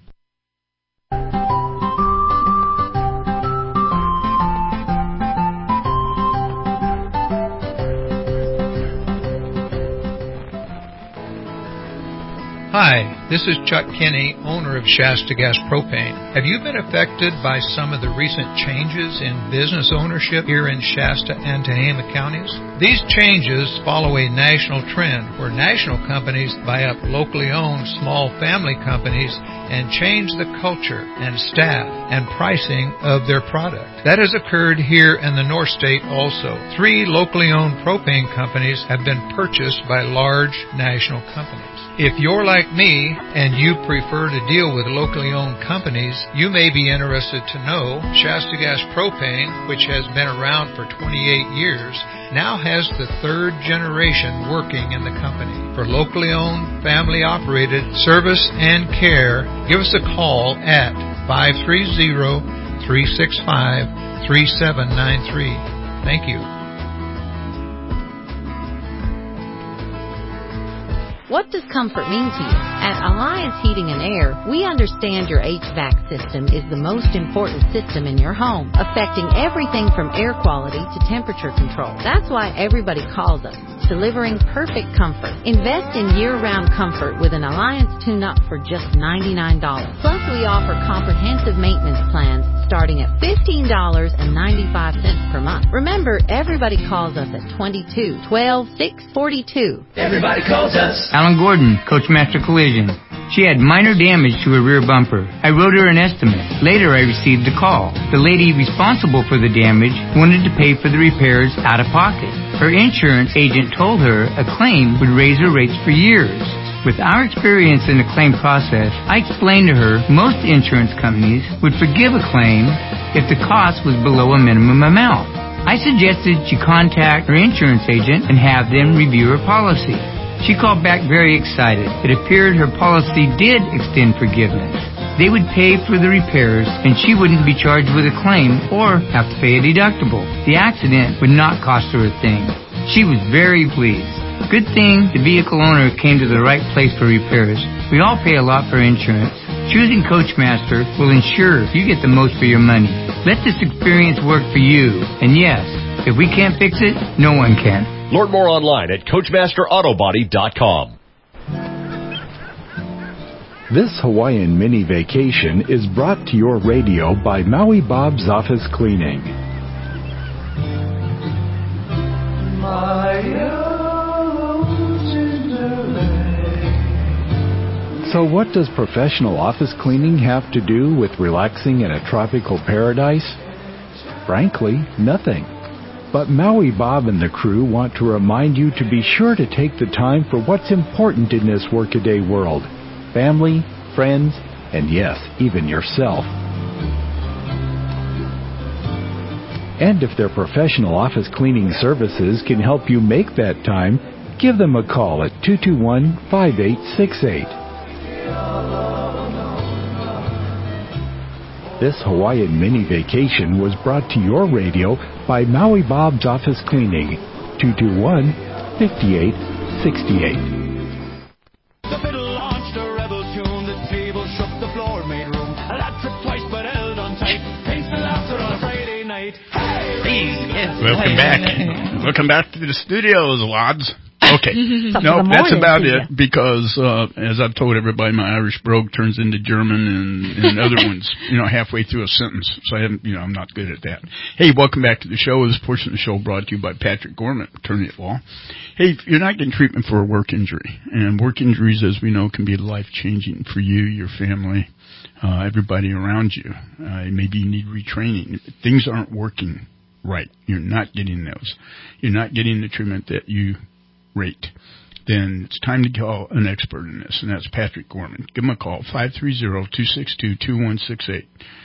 Hi, this is Chuck Kinney, owner of Shasta Gas Propane. Have you been affected by some of the recent changes in business ownership here in Shasta and Tehama counties? These changes follow a national trend where national companies buy up locally owned small family companies and change the culture and staff and pricing of their product. That has occurred here in the North State also. Three locally owned propane companies have been purchased by large national companies. If you're like me and you prefer to deal with locally owned companies, you may be interested to know Shasta Gas Propane, which has been around for twenty-eight years, now has the third generation working in the company. For locally owned, family operated service and care, give us a call at five three zero, three six five, three seven nine three. Thank you. What does comfort mean to you? At Alliance Heating and Air, we understand your H V A C system is the most important system in your home, affecting everything from air quality to temperature control. That's why everybody calls us, delivering perfect comfort. Invest in year-round comfort with an Alliance tune-up for just ninety-nine dollars. Plus, we offer comprehensive maintenance plans starting at fifteen dollars and ninety-five cents per month. Remember, everybody calls us at twenty-two, twelve, six forty-two. Everybody calls us. Alan Gordon, Coachmaster Collision. She had minor damage to her rear bumper. I wrote her an estimate. Later, I received a call. The lady responsible for the damage wanted to pay for the repairs out of pocket. Her insurance agent told her a claim would raise her rates for years. With our experience in the claim process, I explained to her most insurance companies would forgive a claim if the cost was below a minimum amount. I suggested she contact her insurance agent and have them review her policy. She called back very excited. It appeared her policy did extend forgiveness. They would pay for the repairs, and she wouldn't be charged with a claim or have to pay a deductible. The accident would not cost her a thing. She was very pleased. Good thing the vehicle owner came to the right place for repairs. We all pay a lot for insurance. Choosing Coachmaster will ensure you get the most for your money. Let this experience work for you. And yes, if we can't fix it, no one can. Learn more online at Coachmaster Auto Body dot com. This Hawaiian mini vacation is brought to your radio by Maui Bob's Office Cleaning. So what does professional office cleaning have to do with relaxing in a tropical paradise? Frankly, nothing. But Maui Bob and the crew want to remind you to be sure to take the time for what's important in this workaday world. Family, friends, and yes, even yourself. And if their professional office cleaning services can help you make that time, give them a call at two two one, five eight six eight. This Hawaiian mini vacation was brought to your radio by Maui Bob's Office Cleaning, two two one, five eight six eight. The fiddle launched a rebel tune. Lots of twice, but held on tight. Paints the laughter on a Friday night. Hey! Welcome back. Welcome back to the studios, lads. Okay. Top No, of the that's morning about to it ya. because, uh, as I've told everybody, my Irish brogue turns into German and, and other ones, you know, halfway through a sentence. So I haven't, you know, I'm not good at that. Hey, welcome back to the show. This portion of the show brought to you by Patrick Gorman, attorney at law. Hey, you're not getting treatment for a work injury. And work injuries, as we know, can be life-changing for you, your family, uh, everybody around you. Uh, maybe you need retraining. Things aren't working right. You're not getting those. You're not getting the treatment that you rate. Then it's time to call an expert in this, and that's Patrick Gorman. Give him a call, five three zero, two six two, two one six eight.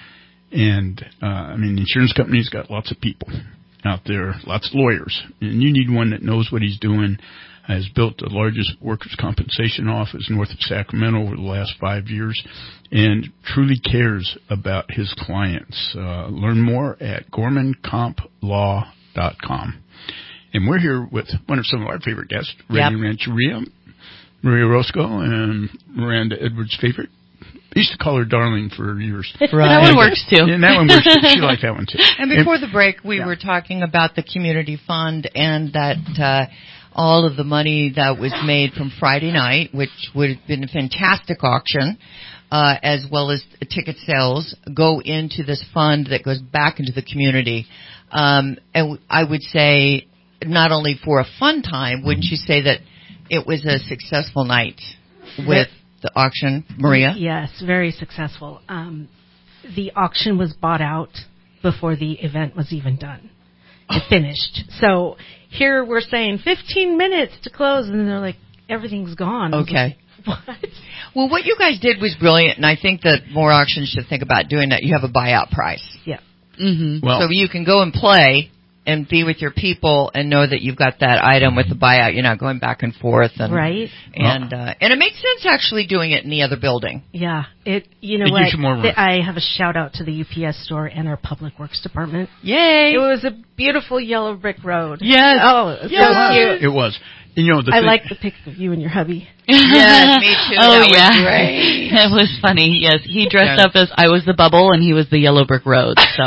And, uh, I mean, the insurance company's got lots of people out there, lots of lawyers, and you need one that knows what he's doing, has built the largest workers' compensation office north of Sacramento over the last five years, and truly cares about his clients. Uh, learn more at gorman comp law dot com. And we're here with one of some of our favorite guests, Radio Yep. Rancheria, Maria Roscoe, and Miranda Edwards' favorite. I used to call her Darling for years. Right. That one works, too. Yeah, that one works, too. She liked that one, too. And before the break, we yeah. were talking about the community fund and that uh, all of the money that was made from Friday night, which would have been a fantastic auction, uh, as well as ticket sales, go into this fund that goes back into the community. Um, and I would say not only for a fun time, wouldn't you say that it was a successful night with the auction, Maria? Yes, very successful. Um, the auction was bought out before the event was even done. It finished. So here we're saying fifteen minutes to close, and they're like, everything's gone. Okay. Like, what? Well, what you guys did was brilliant, and I think that more auctions should think about doing that. You have a buyout price. Yeah. Mm-hmm. Well, so you can go and play and be with your people and know that you've got that item with the buyout. You're not going back and forth. And, right. And uh, and it makes sense actually doing it in the other building. Yeah. It. You know it what? Gives you more room. I have a shout out to the U P S store and our public works department. Yay! It was a beautiful yellow brick road. Yes. Oh, it was yes. so cute. It was. You know, the I thing, like the picture of you and your hubby. Yes, me too. Oh, that yeah. was great. That was funny. Yes, he dressed Yeah. up as I was the bubble and he was the yellow brick road. So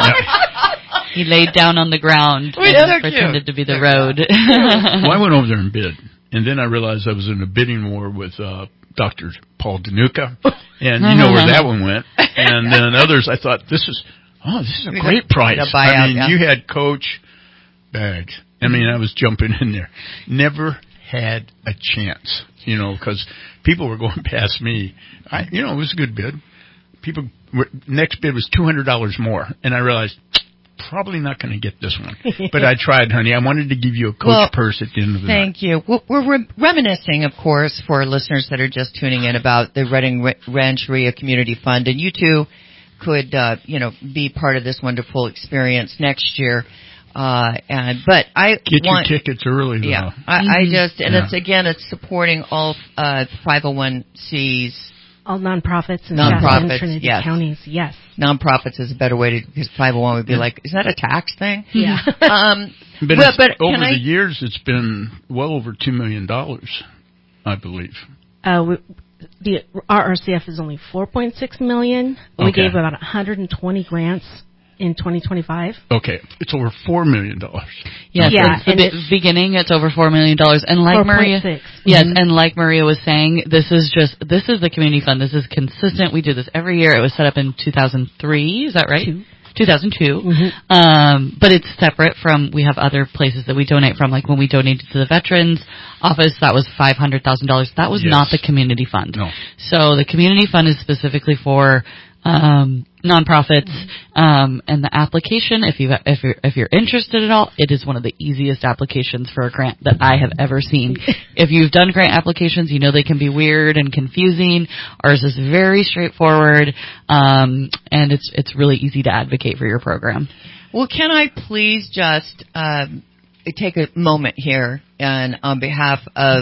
he laid down on the ground Wait, and so pretended cute. to be the road. well, I went over there and bid, and then I realized I was in a bidding war with uh, Doctor Paul Danuka, and you know where that one went. And then others, I thought, this is, oh, this is a great price. buyout, I mean, yeah. you had Coach bags. I mean, I was jumping in there. Never had a chance, you know, because people were going past me. I, you know, it was a good bid. People, were, next bid was two hundred dollars more, and I realized, probably not going to get this one. But I tried, honey. I wanted to give you a Coach well, purse at the end of the thank night. Thank you. Well, we're re- reminiscing, of course, for listeners that are just tuning in about the Reading R- Rancheria Community Fund, and you too could, uh, you know, be part of this wonderful experience next year. Uh, and, but I Get want, your tickets early, though. Yeah, I, Mm-hmm. I just, and Yeah. it's, again, it's supporting all, uh, five oh one C's. All nonprofits in Nonprofits, Shasta and Trinity yes. counties, yes. Nonprofits is a better way to, because five oh one would be yeah. like, is that a tax thing? Yeah. um, But, well, it's, but over can the I, years, it's been well over two million dollars, I believe. Uh, we, the our R C F is only four point six million dollars. We Okay. gave about one hundred twenty grants in twenty twenty-five. Okay, it's over four million dollars. Yes, Yeah, since the and be- it's beginning, it's over four million dollars. And like Maria, four point six. yes, Mm-hmm. and like Maria was saying, this is just this is the community fund. This is consistent. We do this every year. It was set up in two thousand three. Is that right? Two. two thousand two. Mm-hmm. Um, but it's separate from. We have other places that we donate from. Like when we donated to the Veterans Office, that was five hundred thousand dollars. That was Yes. not the community fund. No. So the community fund is specifically for um, nonprofits, um, and the application, if you if you're if you're interested at all, it is one of the easiest applications for a grant that I have ever seen. If you've done grant applications, you know they can be weird and confusing. Ours is very straightforward, um, and it's it's really easy to advocate for your program. well, can I please just um, take a moment here and on behalf of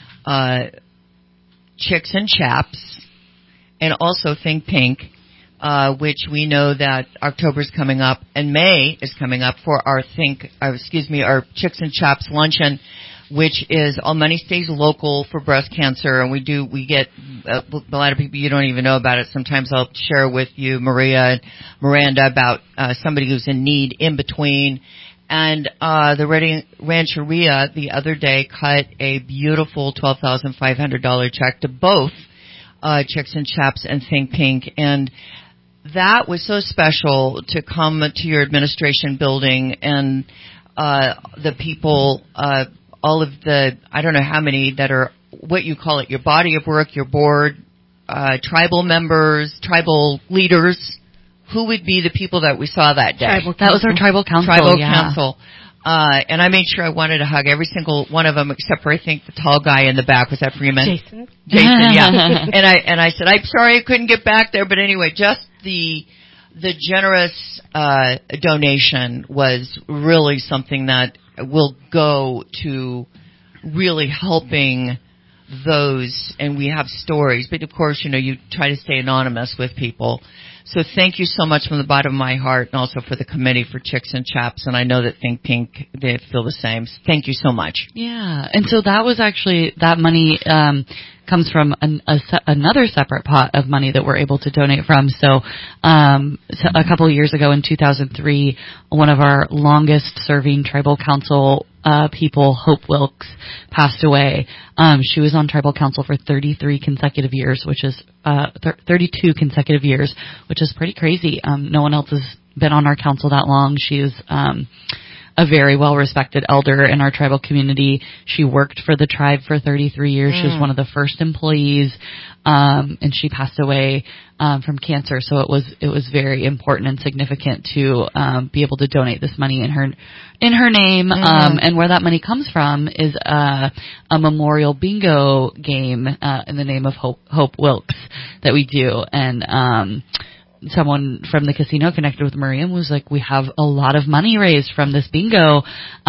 uh, Chicks and Chaps and also Think Pink, uh, which we know that October's coming up and May is coming up for our Think, uh, excuse me, our Chicks and Chaps luncheon. which is All Money Stays Local for breast cancer. And we do, we get uh, a lot of people, you don't even know about it. Sometimes I'll share with you, Maria and Miranda, about uh, somebody who's in need in between. And uh the Reading Rancheria the other day cut a beautiful twelve thousand five hundred dollars check to both uh Chicks and Chaps and Think Pink. And that was so special to come to your administration building and uh the people, uh all of the, I don't know how many that are, what you call it, your body of work, your board, uh tribal members, tribal leaders. Who would be the people that we saw that day? Tribal that was our tribal council. Tribal yeah. council. Uh, and I made sure I wanted to hug every single one of them, except for I think the tall guy in the back. Was that Freeman? Jason. Jason, yeah. and I and I said, I'm sorry I couldn't get back there, but anyway, just the the generous uh, donation was really something that will go to really helping those. And we have stories, but of course, you know, you try to stay anonymous with people. So thank you so much from the bottom of my heart, and also for the committee for Chicks and Chaps. And I know that Think Pink, they feel the same. Thank you so much. Yeah, and so that was actually, that money um, comes from an, a, another separate pot of money that we're able to donate from. So, um, so a couple of years ago in two thousand three, one of our longest serving tribal council uh, people, Hope Wilkes, passed away. Um, she was on tribal council for thirty-three consecutive years, which is uh, th- thirty-two consecutive years, which is pretty crazy. Um, no one else has been on our council that long. She is um, a very well-respected elder in our tribal community. She worked for the tribe for thirty-three years. Mm. She was one of the first employees, um, and she passed away um, from cancer. So it was it was very important and significant to um, be able to donate this money in her in her name. Mm. Um, and where that money comes from is uh, a memorial bingo game uh, in the name of Hope, Hope Wilkes that we do. And um, someone from the casino connected with Maria and was like, we have a lot of money raised from this bingo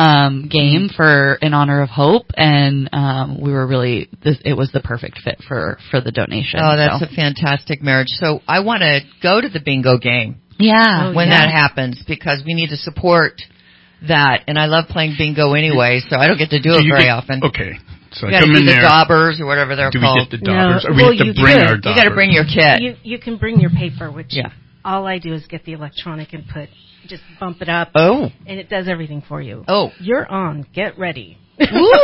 um game for in honor of Hope, and um we were really this, it was the perfect fit for for the donation. Oh, that's so. a fantastic marriage. So I want to go to the bingo game. Yeah. When yeah. that happens, because we need to support that, and I love playing bingo anyway, so I don't get to do, do it very get, often. Okay. So you I got to come do in the there. daubers or whatever they're do called. Do we get the daubers? No. Or we well, have to you bring could. our daubers? You got to bring your kit. You you can bring your paper, which yeah. all I do is get the electronic and put, just bump it up. Oh. And it does everything for you. Oh. You're on. Get ready. Ooh.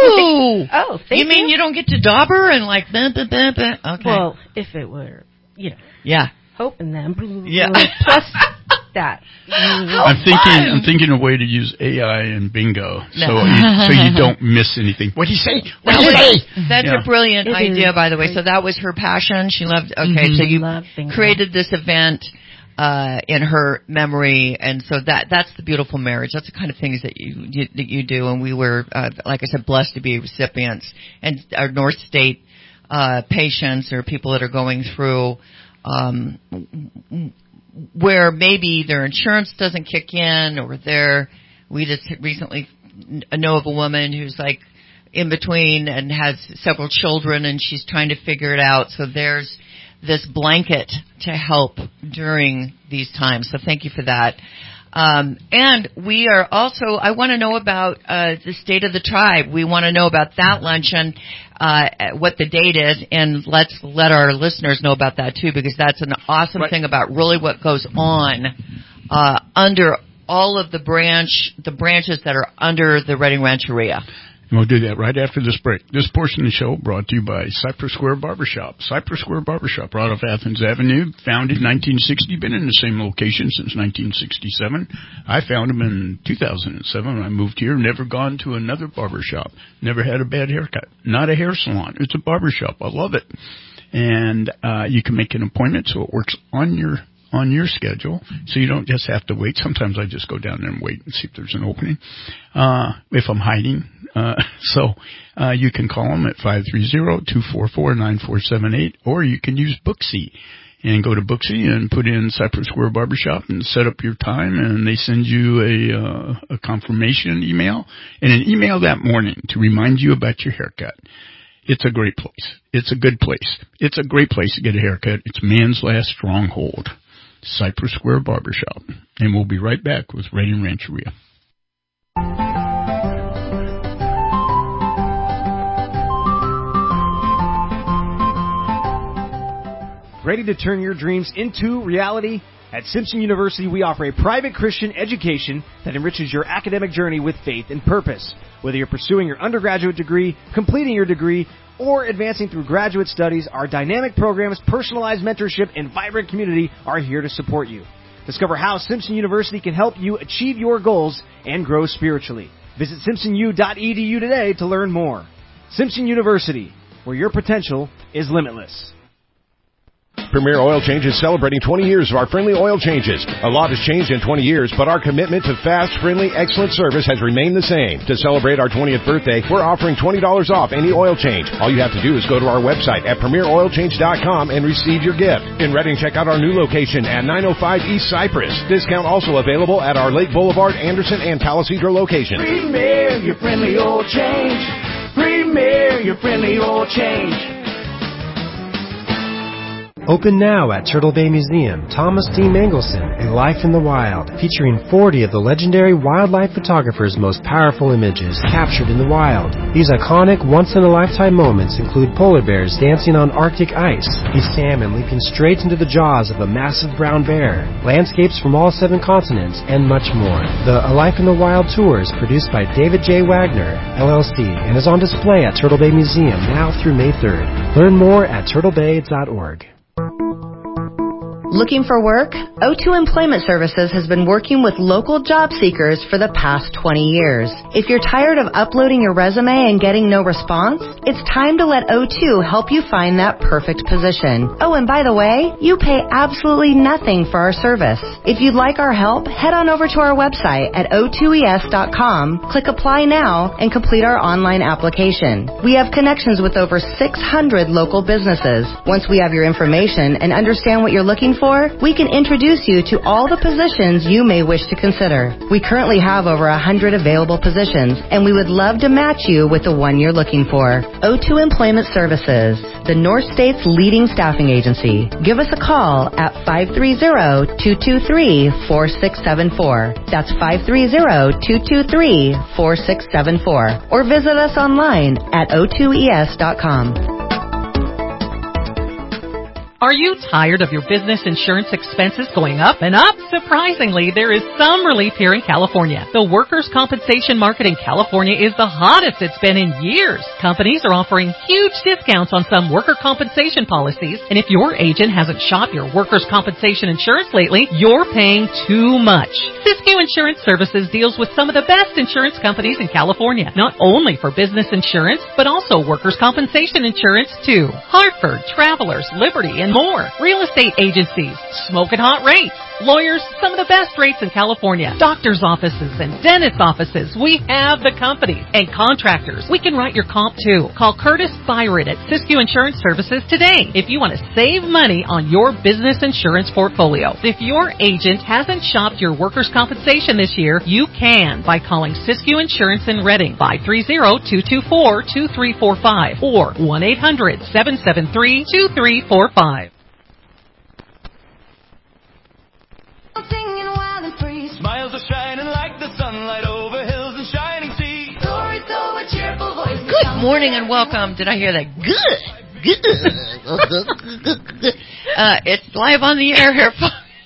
oh, thank you. You mean you don't get to dauber and like, bah, bah, bah, bah. Okay. Well, if it were, you know. Yeah. Hope in them. Yeah. Plus that. I'm thinking, I'm thinking a way to use A I and bingo, No. so you, so you don't miss anything. What do you say? What do you say? That's yeah. a brilliant It idea, is. by the way. So that was her passion. She loved. Okay, Mm-hmm. so you Love bingo. created this event uh in her memory, and so that that's the beautiful marriage. That's the kind of things that you, you that you do, and we were, uh, like I said, blessed to be recipients, and our North State uh patients or people that are going through. Um, where maybe their insurance doesn't kick in, or their, we just recently know of a woman who's like in between and has several children, and she's trying to figure it out. So there's this blanket to help during these times. So thank you for that. Um, and we are also, I want to know about uh, the state of the tribe. We want to know about that luncheon, uh, what the date is, and let's let our listeners know about that too, because that's an awesome right. thing about really what goes on uh, under all of the branch, the branches that are under the Reading Rancheria. And we'll do that right after this break. This portion of the show brought to you by Cypress Square Barbershop. Cypress Square Barbershop, right off Athens Avenue, founded in nineteen sixty, been in the same location since nineteen sixty-seven. I found them in two thousand seven when I moved here. Never gone to another barbershop. Never had a bad haircut. Not a hair salon. It's a barbershop. I love it. And uh you can make an appointment so it works on your on your schedule, so you don't just have to wait. Sometimes I just go down there and wait and see if there's an opening, uh, if I'm hiding. Uh, so, uh, you can call them at five three zero, two four four, nine four seven eight, or you can use Booksy and go to Booksy and put in Cypress Square Barbershop and set up your time, and they send you a, uh, a confirmation email and an email that morning to remind you about your haircut. It's a great place. It's a good place. It's a great place to get a haircut. It's man's last stronghold. Cypress Square Barbershop. And we'll be right back with Reading Rancheria. Ready to turn your dreams into reality? At Simpson University, we offer a private Christian education that enriches your academic journey with faith and purpose. Whether you're pursuing your undergraduate degree, completing your degree, or advancing through graduate studies, our dynamic programs, personalized mentorship, and vibrant community are here to support you. Discover how Simpson University can help you achieve your goals and grow spiritually. Visit simpson u dot e d u today to learn more. Simpson University, where your potential is limitless. Premier Oil Change is celebrating twenty years of our friendly oil changes. A lot has changed in twenty years, but our commitment to fast, friendly, excellent service has remained the same. To celebrate our twentieth birthday, we're offering twenty dollars off any oil change. All you have to do is go to our website at premier oil change dot com and receive your gift. In Reading, check out our new location at nine oh five East Cypress. Discount also available at our Lake Boulevard, Anderson, and Palisadro locations. Premier, your friendly oil change. Premier, your friendly oil change. Open now at Turtle Bay Museum, Thomas D. Mangelson, A Life in the Wild, featuring forty of the legendary wildlife photographer's most powerful images captured in the wild. These iconic, once-in-a-lifetime moments include polar bears dancing on Arctic ice, a salmon leaping straight into the jaws of a massive brown bear, landscapes from all seven continents, and much more. The A Life in the Wild tour is produced by David J. Wagner, L L C, and is on display at Turtle Bay Museum now through May third. Learn more at turtle bay dot org. Looking for work? O two Employment Services has been working with local job seekers for the past twenty years. If you're tired of uploading your resume and getting no response, it's time to let O two help you find that perfect position. Oh, and by the way, you pay absolutely nothing for our service. If you'd like our help, head on over to our website at o two e s dot com, click Apply Now, and complete our online application. We have connections with over six hundred local businesses. Once we have your information and understand what you're looking for, we can introduce you to all the positions you may wish to consider. We currently have over one hundred available positions, and we would love to match you with the one you're looking for. O two Employment Services, the North State's leading staffing agency. Give us a call at five three zero, two two three, four six seven four. That's five three zero, two two three, four six seven four. Or visit us online at o two e s dot com. Are you tired of your business insurance expenses going up and up? Surprisingly, there is some relief here in California. The workers' compensation market in California is the hottest it's been in years. Companies are offering huge discounts on some worker compensation policies, and if your agent hasn't shopped your workers' compensation insurance lately, you're paying too much. Siskiyou Insurance Services deals with some of the best insurance companies in California, not only for business insurance, but also workers' compensation insurance too. Hartford, Travelers, Liberty, and more. Real estate agencies, smoking hot rates. Lawyers, some of the best rates in California. Doctors' offices and dentist offices, we have the company. And contractors, we can write your comp too. Call Curtis Byron at Siskiyou Insurance Services today if you want to save money on your business insurance portfolio. If your agent hasn't shopped your workers' compensation this year, you can by calling Siskiyou Insurance in Reading, five three zero, two two four, two three four five or one eight hundred, seven seven three, two three four five. Smiles are shining like the sunlight over hills and shining seas. Stories told with cheerful voices. Good morning and welcome. Did I hear that? Good. Good. uh, it's live on the air here.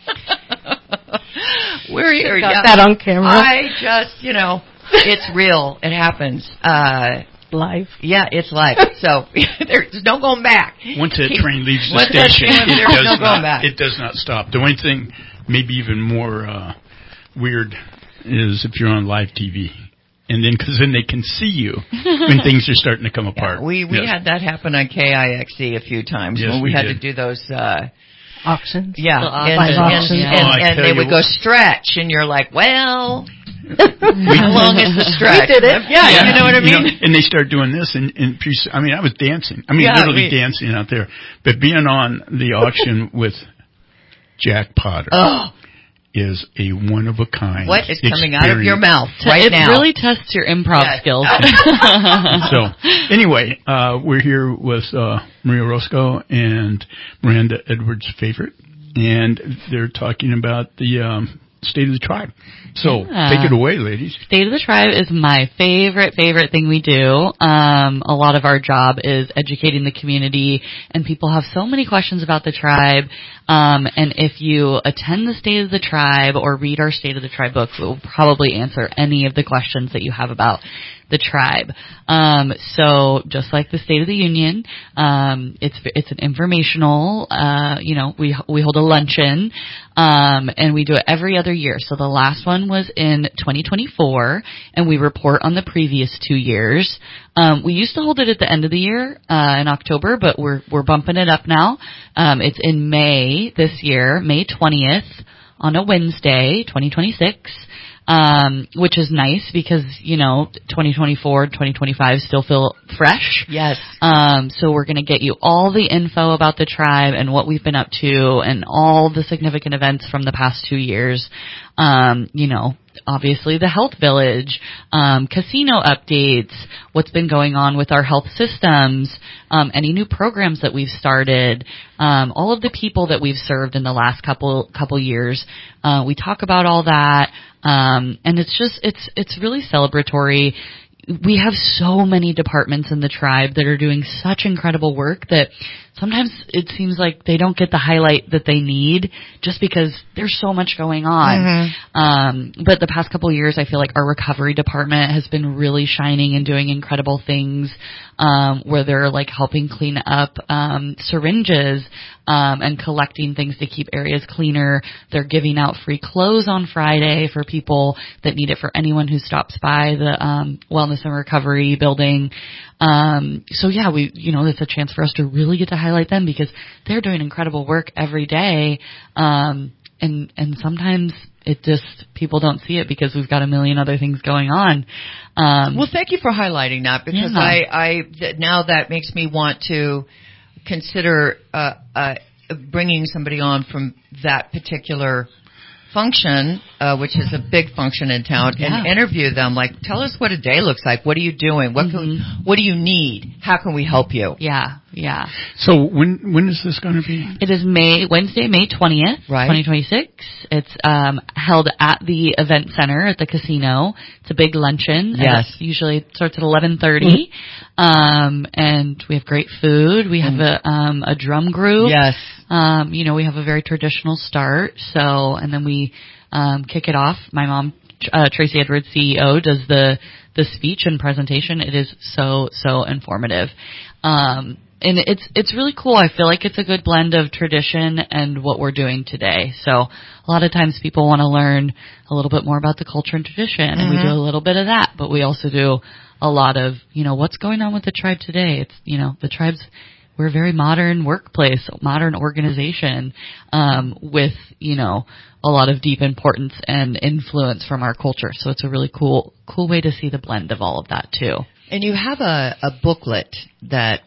We're here. Got yeah. that on camera. I just, you know, it's real. It happens. Uh, live. Yeah, it's live. So there's no going back. Once that Keep, train leaves the once station, that train, it there's does no going not. back. It does not stop. The only thing, maybe even more uh, weird, is if you're on live T V. And then, because then they can see you when things are starting to come apart. Yeah, we we yes. had that happen on K I X E a few times yes, when we, we had did. to do those uh, auctions. Yeah, the and, live and, auctions. and, and, oh, and they would what. go stretch, and you're like, well, how long is the stretch? We did it. Yeah, yeah, you know what I mean. You know, and they start doing this, and, and I mean, I was dancing. I mean, Yeah, literally we, dancing out there. But being on the auction with Jack Potter. Oh. Is a one-of-a-kind What is coming out of your mouth right it now? It really tests your improv yes. skills. So, anyway, uh, we're here with uh, Maria Roscoe and Miranda Edwards' favorite, and they're talking about the um, State of the Tribe. So Yeah. take it away, ladies. State of the Tribe is my favorite, favorite thing we do. Um, a lot of our job is educating the community, and people have so many questions about the tribe. Um, and if you attend the State of the Tribe or read our State of the Tribe book, we'll probably answer any of the questions that you have about the tribe. Um, so just like the State of the Union, um, it's it's an informational. Uh, you know, we we hold a luncheon, um, and we do it every other year. So the last one was in twenty twenty-four, and we report on the previous two years. Um, we used to hold it at the end of the year uh, in October, but we're we're bumping it up now. Um, it's in May this year, May twentieth, on a Wednesday, twenty twenty-six. Um, which is nice because, you know, twenty twenty-four, twenty twenty-five still feel fresh. Yes. Um, so we're going to get you all the info about the tribe and what we've been up to and all the significant events from the past two years. Um, you know, obviously the health village, um, casino updates, what's been going on with our health systems, um, any new programs that we've started, um, all of the people that we've served in the last couple, couple years. Uh, we talk about all that. Um, and it's just, it's, it's really celebratory. We have so many departments in the tribe that are doing such incredible work that sometimes it seems like they don't get the highlight that they need just because there's so much going on. Mm-hmm. Um, but the past couple of years, I feel like our recovery department has been really shining and doing incredible things, um, where they're like helping clean up, um, syringes, um, and collecting things to keep areas cleaner. They're giving out free clothes on Friday for people that need it, for anyone who stops by the, um, wellness and recovery building. Um, so yeah, we, you know, it's a chance for us to really get to highlight them because they're doing incredible work every day. Um, and, and sometimes it just, people don't see it because we've got a million other things going on. Um, well, thank you for highlighting that because yeah. I, I, now that makes me want to consider, uh, uh, bringing somebody on from that particular function, uh, which is a big function in town, yeah. and interview them. Like, tell us what a day looks like. What are you doing? What can we, what do you need? How can we help you? Yeah, yeah. So when when is this going to be? It is May Wednesday, May twentieth, right. twenty twenty-six. It's um, held at the event center at the casino. It's a big luncheon. Yes. It usually starts at eleven thirty, um, and we have great food. We have mm. a um, a drum group. Yes. Um, you know, we have a very traditional start. So, and then we um, kick it off. My mom, uh, Tracy Edwards, C E O, does the the speech and presentation. It is so so informative. Um, And it's it's really cool. I feel like it's a good blend of tradition and what we're doing today. So a lot of times people want to learn a little bit more about the culture and tradition, and mm-hmm. we do a little bit of that. But we also do a lot of, you know, what's going on with the tribe today. It's, you know, the tribe's, we're a very modern workplace, modern organization, um, with, you know, a lot of deep importance and influence from our culture. So it's a really cool cool way to see the blend of all of that too. And you have a, a booklet that,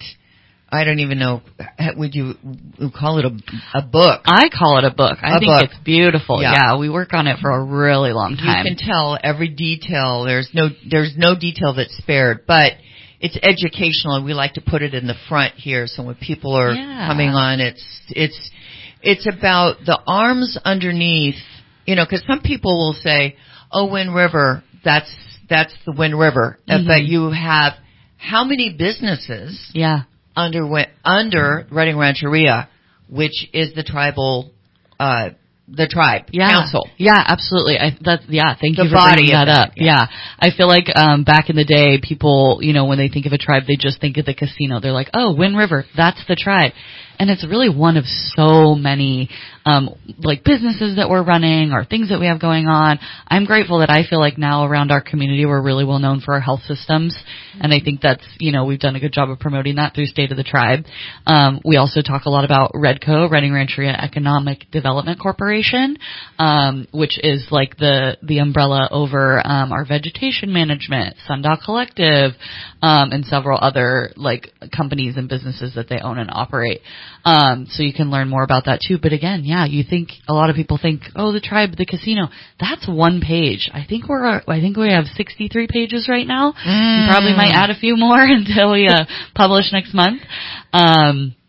I don't even know, would you call it a, a book? I call it a book. I a think book. It's beautiful. Yeah. yeah, we work on it for a really long time. You can tell every detail. There's no there's no detail that's spared, but it's educational, and we like to put it in the front here, so when people are yeah. coming on, it's it's it's about the arms underneath, you know, because some people will say, "Oh, Wind River, that's that's the Wind River," mm-hmm. but you have how many businesses? Yeah. Under under Redding Rancheria, which is the tribal, uh, the tribe yeah. council. Yeah, absolutely. I, that's yeah. Thank the you for body bringing that of up. That, yeah. yeah, I feel like um, back in the day, people, you know, when they think of a tribe, they just think of the casino. They're like, oh, Wind River, that's the tribe. And it's really one of so many, um, like businesses that we're running or things that we have going on. I'm grateful that I feel like now around our community, we're really well known for our health systems. And I think that's, you know, we've done a good job of promoting that through State of the Tribe. Um, we also talk a lot about REDCO, Redding Rancheria Economic Development Corporation, um, which is like the, the umbrella over, um, our vegetation management, Sundock Collective, um, and several other like companies and businesses that they own and operate. Um, so you can learn more about that too. But again, yeah, you think, a lot of people think, oh, the tribe, the casino, that's one page. I think we're, I think we have sixty-three pages right now. Mm. We probably might add a few more until we, uh, publish next month. Um,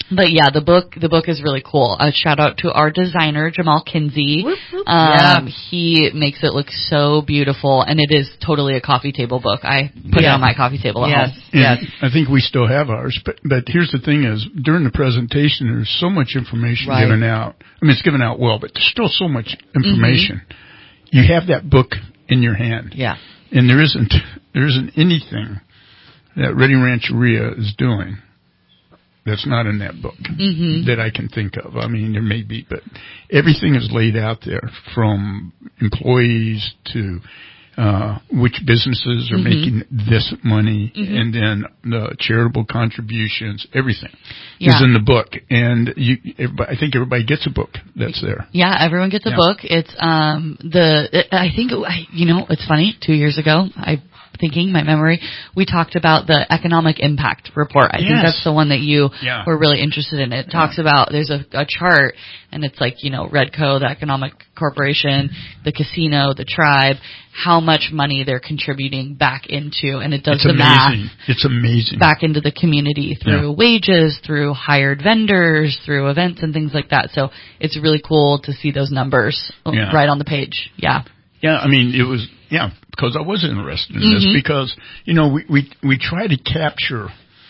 But yeah, the book the book is really cool. A shout out to our designer Jamal Kinsey. Whoop, whoop. Um, Yeah. He makes it look so beautiful, and it is totally a coffee table book. I put Yeah. it on my coffee table at Yes. home. And I think we still have ours, but but here's the thing: is during the presentation, there's so much information Right. given out. I mean, it's given out well, but there's still so much information. Mm-hmm. You have that book in your hand, Yeah. and there isn't there isn't anything that Reading Rancheria is doing that's not in that book Mhm. that I can think of. I mean, there may be, but everything is laid out there, from employees to uh, which businesses are Mhm. making this money, Mhm. and then the charitable contributions. Everything Yeah. is in the book, and you. Everybody, I think everybody gets a book that's there. Yeah, everyone gets a Yeah. book. It's um the it, I think I, you know it's funny. Two years ago, I thinking my memory, we talked about the economic impact report. I think Yes. that's the one that you Yeah. were really interested in. It talks about there's a, a chart, and it's like you know Redco, the economic corporation, the casino, the tribe, how much money they're contributing back into, and it does It's the amazing. math It's amazing. back into the community through Yeah. wages, through hired vendors, through events and things like that. So it's really cool to see those numbers Yeah. right on the page. Yeah. Yeah, I mean, it was, yeah, because I was interested in this Mhm. because, you know, we, we, we try to capture,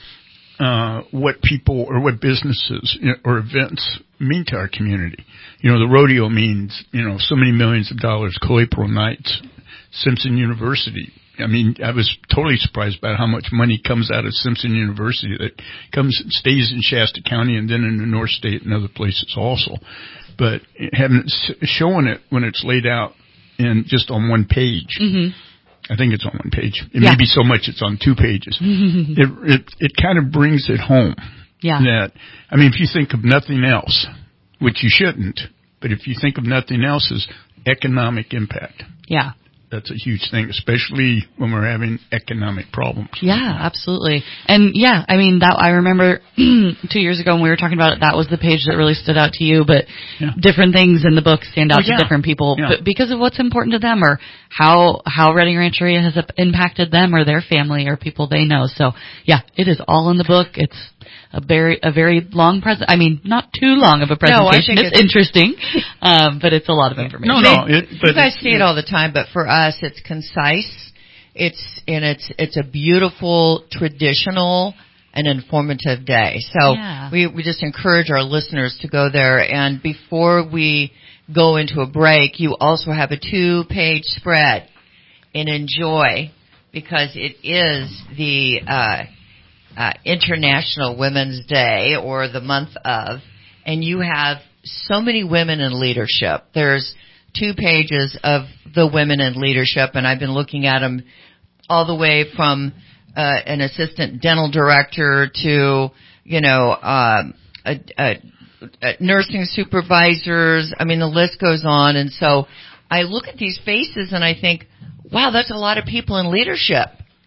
uh, what people or what businesses or events mean to our community. You know, the rodeo means, you know, so many millions of dollars, Co-April Nights, Simpson University. I mean, I was totally surprised by how much money comes out of Simpson University that comes, stays in Shasta County and then in the North State and other places also. But having, showing it when it's laid out in just on one page. Mhm. I think it's on one page. It Yeah. may be so much it's on two pages. it, it, it kind of brings it home. Yeah. That, I mean, if you think of nothing else, which you shouldn't, but if you think of nothing else as economic impact, Yeah. that's a huge thing, especially when we're having economic problems. Yeah, absolutely. And yeah, I mean, that I remember two years ago when we were talking about it, that was the page that really stood out to you, but Yeah. different things in the book stand out Oh, yeah. to different people Yeah. but because of what's important to them or how, how Reading Rancheria has impacted them or their family or people they know. So yeah, it is all in the book. It's a very, a very long present, I mean, not too long of a presentation. No, I think it's, it's- interesting. um, but it's a lot of information. No, no. It, You but guys see it all the time, but for us, it's concise. It's and it's it's a beautiful, traditional, and informative day. So Yeah. we we just encourage our listeners to go there. And before we go into a break, you also have a two-page spread and enjoy because it is the uh, uh, International Women's Day or the month of, and you have so many women in leadership. There's two pages of the women in leadership, and I've been looking at them all the way from uh, an assistant dental director to, you know, um, a, a, a nursing supervisors. I mean, the list goes on. And so I look at these faces and I think, wow, that's a lot of people in leadership.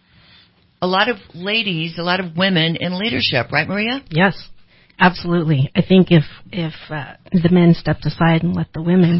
A lot of ladies, a lot of women in leadership, right, Maria? Yes, absolutely. I think if if uh, the men stepped aside and let the women,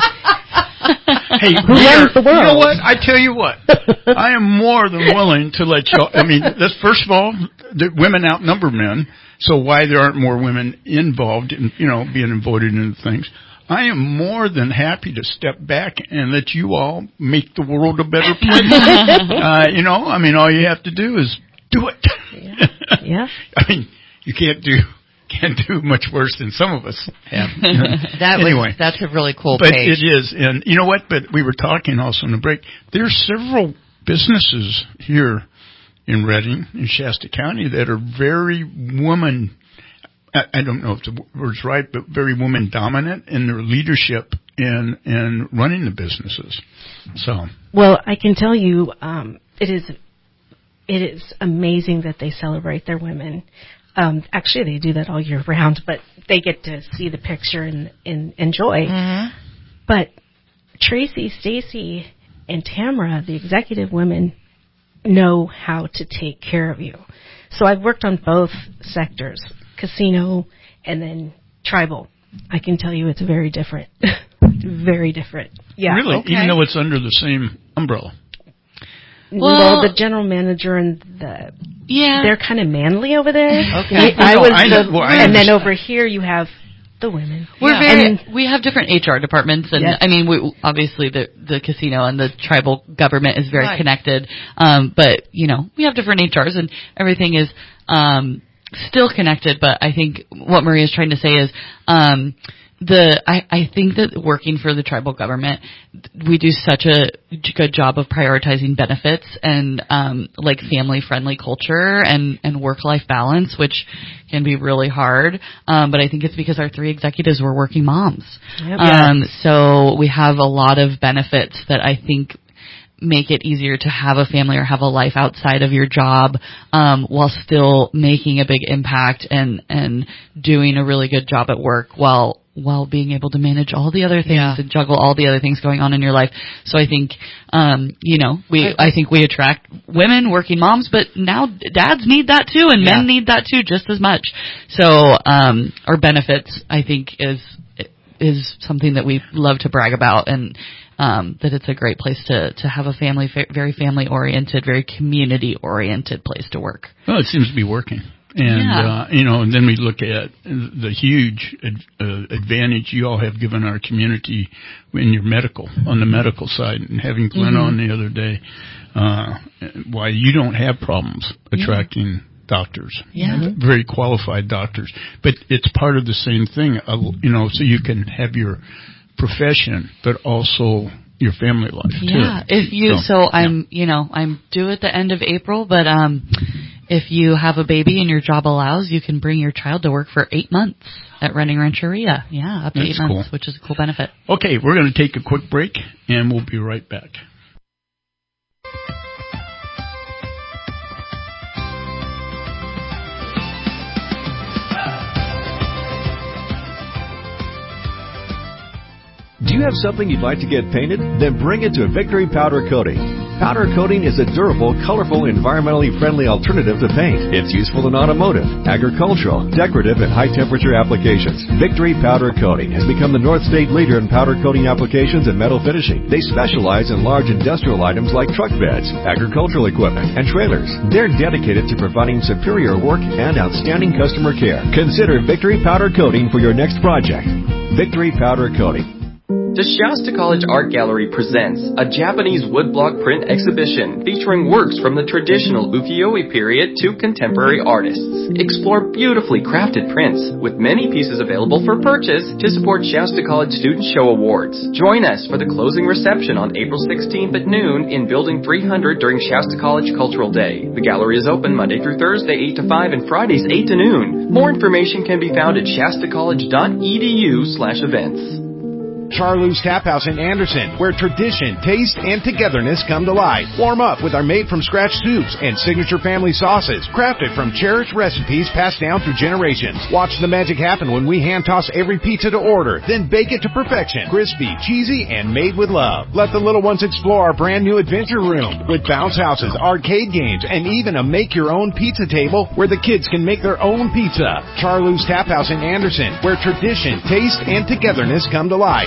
Hey, who we runs are- the world? You know what? I tell you what. I am more than willing to let y'all. I mean, that's, first of all, the women outnumber men, so why there aren't more women involved in, you know, being voted into things. I am more than happy to step back and let you all make the world a better place. uh, you know, I mean, all you have to do is do it. Yeah. yeah. I mean, you can't do can't do much worse than some of us have. That anyway, was, that's a really cool but page. it is, and you know what? But we were talking also in the break. There are several businesses here in Reading, in Shasta County, that are very woman. I, I don't know if the word's right, but very woman dominant in their leadership and and running the businesses. So, Well, I can tell you, um, it is it is amazing that they celebrate their women. Um, actually, they do that all year round, but they get to see the picture and, and enjoy. Mhm. But Tracy, Stacy, and Tamara, the executive women, know how to take care of you. So I've worked on both sectors, casino and then tribal. I can tell you it's very different. Very different. Yeah. really, okay. even though it's under the same umbrella. Well, Well- the general manager and the Yeah. They're kind of manly over there. Okay. I, I No, was I the, know- well, I and then understand. over here you have the women. We're Yeah. very, And- we have different H R departments, and Yes. I mean, we, obviously the the casino and the tribal government is very Right. connected. Um, but you know, we have different H Rs, and everything is um, still connected. But I think what Maria is trying to say is, um, the I, I think that working for the tribal government, we do such a good job of prioritizing benefits and um, like family friendly culture and, and work life balance, which can be really hard. Um, but I think it's because our three executives were working moms. Yep. Um, so we have a lot of benefits that I think make it easier to have a family or have a life outside of your job, um, while still making a big impact and, and doing a really good job at work while, while being able to manage all the other things Yeah. and juggle all the other things going on in your life. So I think, um, you know, we, I think we attract women, working moms, but now dads need that too, and Yeah. men need that too just as much. So, um, our benefits, I think, is, is something that we love to brag about, and, um, that it's a great place to, to have a family, fa- very family oriented, very community oriented place to work. Well, it seems to be working. And, Yeah. uh, you know, and then we look at the huge ad, uh, advantage you all have given our community in your medical, on the medical side, and having Glenn Mhm. on the other day, uh, why you don't have problems attracting doctors. Yeah. Very qualified doctors. But it's part of the same thing, uh, you know, so you can have your profession, but also your family life too. Yeah, if you, so, I'm, you know, I'm due at the end of April, but, um, if you have a baby and your job allows, you can bring your child to work for eight months at Running Rancheria. Yeah, up to That's eight months, cool. which is a cool benefit. Okay, we're going to take a quick break, and we'll be right back. Do you have something you'd like to get painted? Then bring it to Victory Powder Coating. Powder coating is a durable, colorful, environmentally friendly alternative to paint. It's useful in automotive, agricultural, decorative, and high-temperature applications. Victory Powder Coating has become the North State leader in powder coating applications and metal finishing. They specialize in large industrial items like truck beds, agricultural equipment, and trailers. They're dedicated to providing superior work and outstanding customer care. Consider Victory Powder Coating for your next project. Victory Powder Coating. The Shasta College Art Gallery presents a Japanese woodblock print exhibition featuring works from the traditional ukiyo-e period to contemporary artists. Explore beautifully crafted prints with many pieces available for purchase to support Shasta College Student Show Awards. Join us for the closing reception on April sixteenth at noon in Building three hundred during Shasta College Cultural Day. The gallery is open Monday through Thursday eight to five and Fridays eight to noon. More information can be found at shastacollege.edu slash events. Charlie's Tap House in Anderson, where tradition, taste, and togetherness come to life. Warm up with our made-from-scratch soups and signature family sauces, crafted from cherished recipes passed down through generations. Watch the magic happen when we hand-toss every pizza to order, then bake it to perfection. Crispy, cheesy, and made with love. Let the little ones explore our brand-new adventure room with bounce houses, arcade games, and even a make-your-own pizza table where the kids can make their own pizza. Charlie's Tap House in Anderson, where tradition, taste, and togetherness come to life.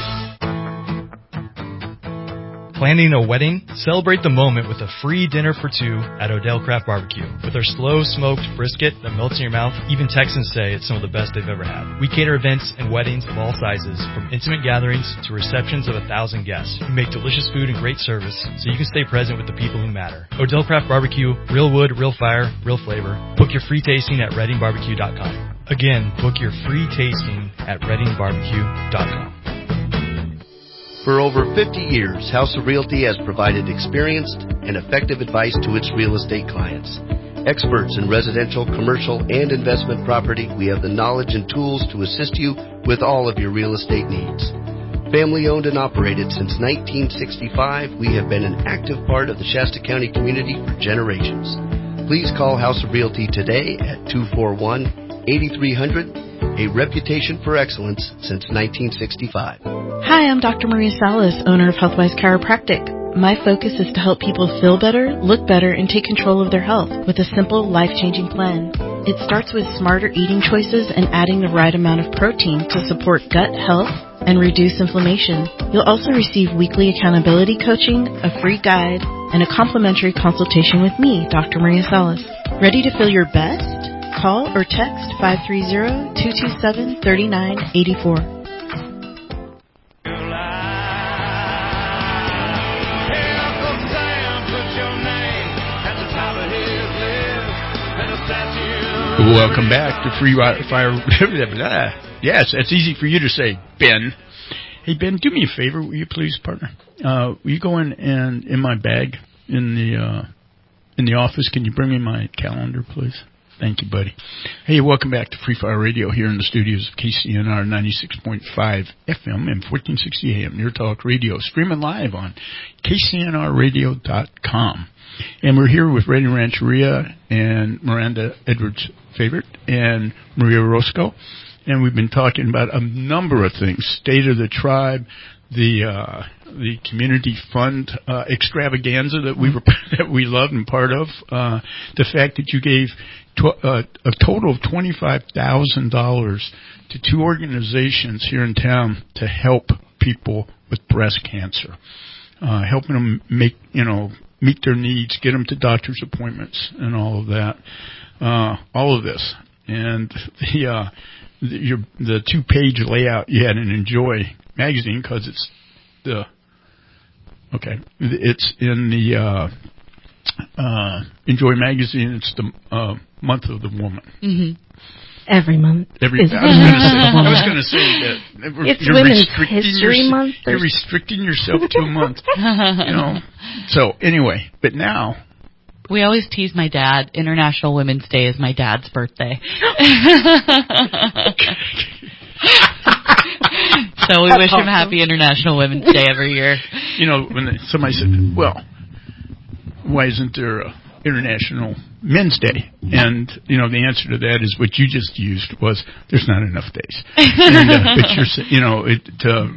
Planning a wedding? Celebrate the moment with a free dinner for two at Odell Craft Barbecue. With our slow smoked brisket that melts in your mouth, even Texans say it's some of the best they've ever had. We cater events and weddings of all sizes, from intimate gatherings to receptions of a thousand guests. We make delicious food and great service so you can stay present with the people who matter. Odell Craft Barbecue, real wood, real fire, real flavor. Book your free tasting at redding barbecue dot com. Again, book your free tasting at redding barbecue dot com. For over fifty years, House of Realty has provided experienced and effective advice to its real estate clients. Experts in residential, commercial, and investment property, we have the knowledge and tools to assist you with all of your real estate needs. Family owned and operated since nineteen sixty-five, we have been an active part of the Shasta County community for generations. Please call House of Realty today at two four one, eight three zero zero, a reputation for excellence since nineteen sixty-five. Hi, I'm Doctor Maria Salas, owner of Healthwise Chiropractic. My focus is to help people feel better, look better, and take control of their health with a simple, life-changing plan. It starts with smarter eating choices and adding the right amount of protein to support gut health and reduce inflammation. You'll also receive weekly accountability coaching, a free guide, and a complimentary consultation with me, Doctor Maria Salas. Ready to feel your best? Call or text five three zero, two two seven, three nine eight four. Welcome back to Free Fire. Yes, it's easy for you to say, Ben. Hey, Ben, do me a favor, will you please, partner? Uh, will you go in and in my bag in the uh, in the office? Can you bring me my calendar, please? Thank you, buddy. Hey, welcome back to Free Fire Radio here in the studios of K C N R ninety-six point five F M and fourteen sixty A M, Near Talk Radio, streaming live on K C N R radio dot com. And we're here with Radio Rancheria and Miranda Edwards Favorite and Maria Roscoe. And we've been talking about a number of things: State of the Tribe, the uh, the community fund uh, extravaganza that we were that we loved and part of, uh, the fact that you gave tw- uh, a total of twenty-five thousand dollars to two organizations here in town to help people with breast cancer, uh, helping them make you know meet their needs, get them to doctor's appointments, and all of that, uh, all of this, and the. Uh, The, your, the two-page layout you had in Enjoy magazine, because it's the okay, it's in the uh, uh, Enjoy magazine. It's the uh, month of the woman. Mm-hmm. Every month. Every. I was going to say, say that it's you're Women's restricting History your, Month. You're restricting yourself to a month. You know. So anyway, but now. We always tease my dad. International Women's Day is my dad's birthday. So we That's wish awesome. him happy International Women's Day every year. You know, when they, somebody said, well, why isn't there a International Men's Day? And, you know, the answer to that is what you just used was there's not enough days. And, uh, but you're, you know, it, uh,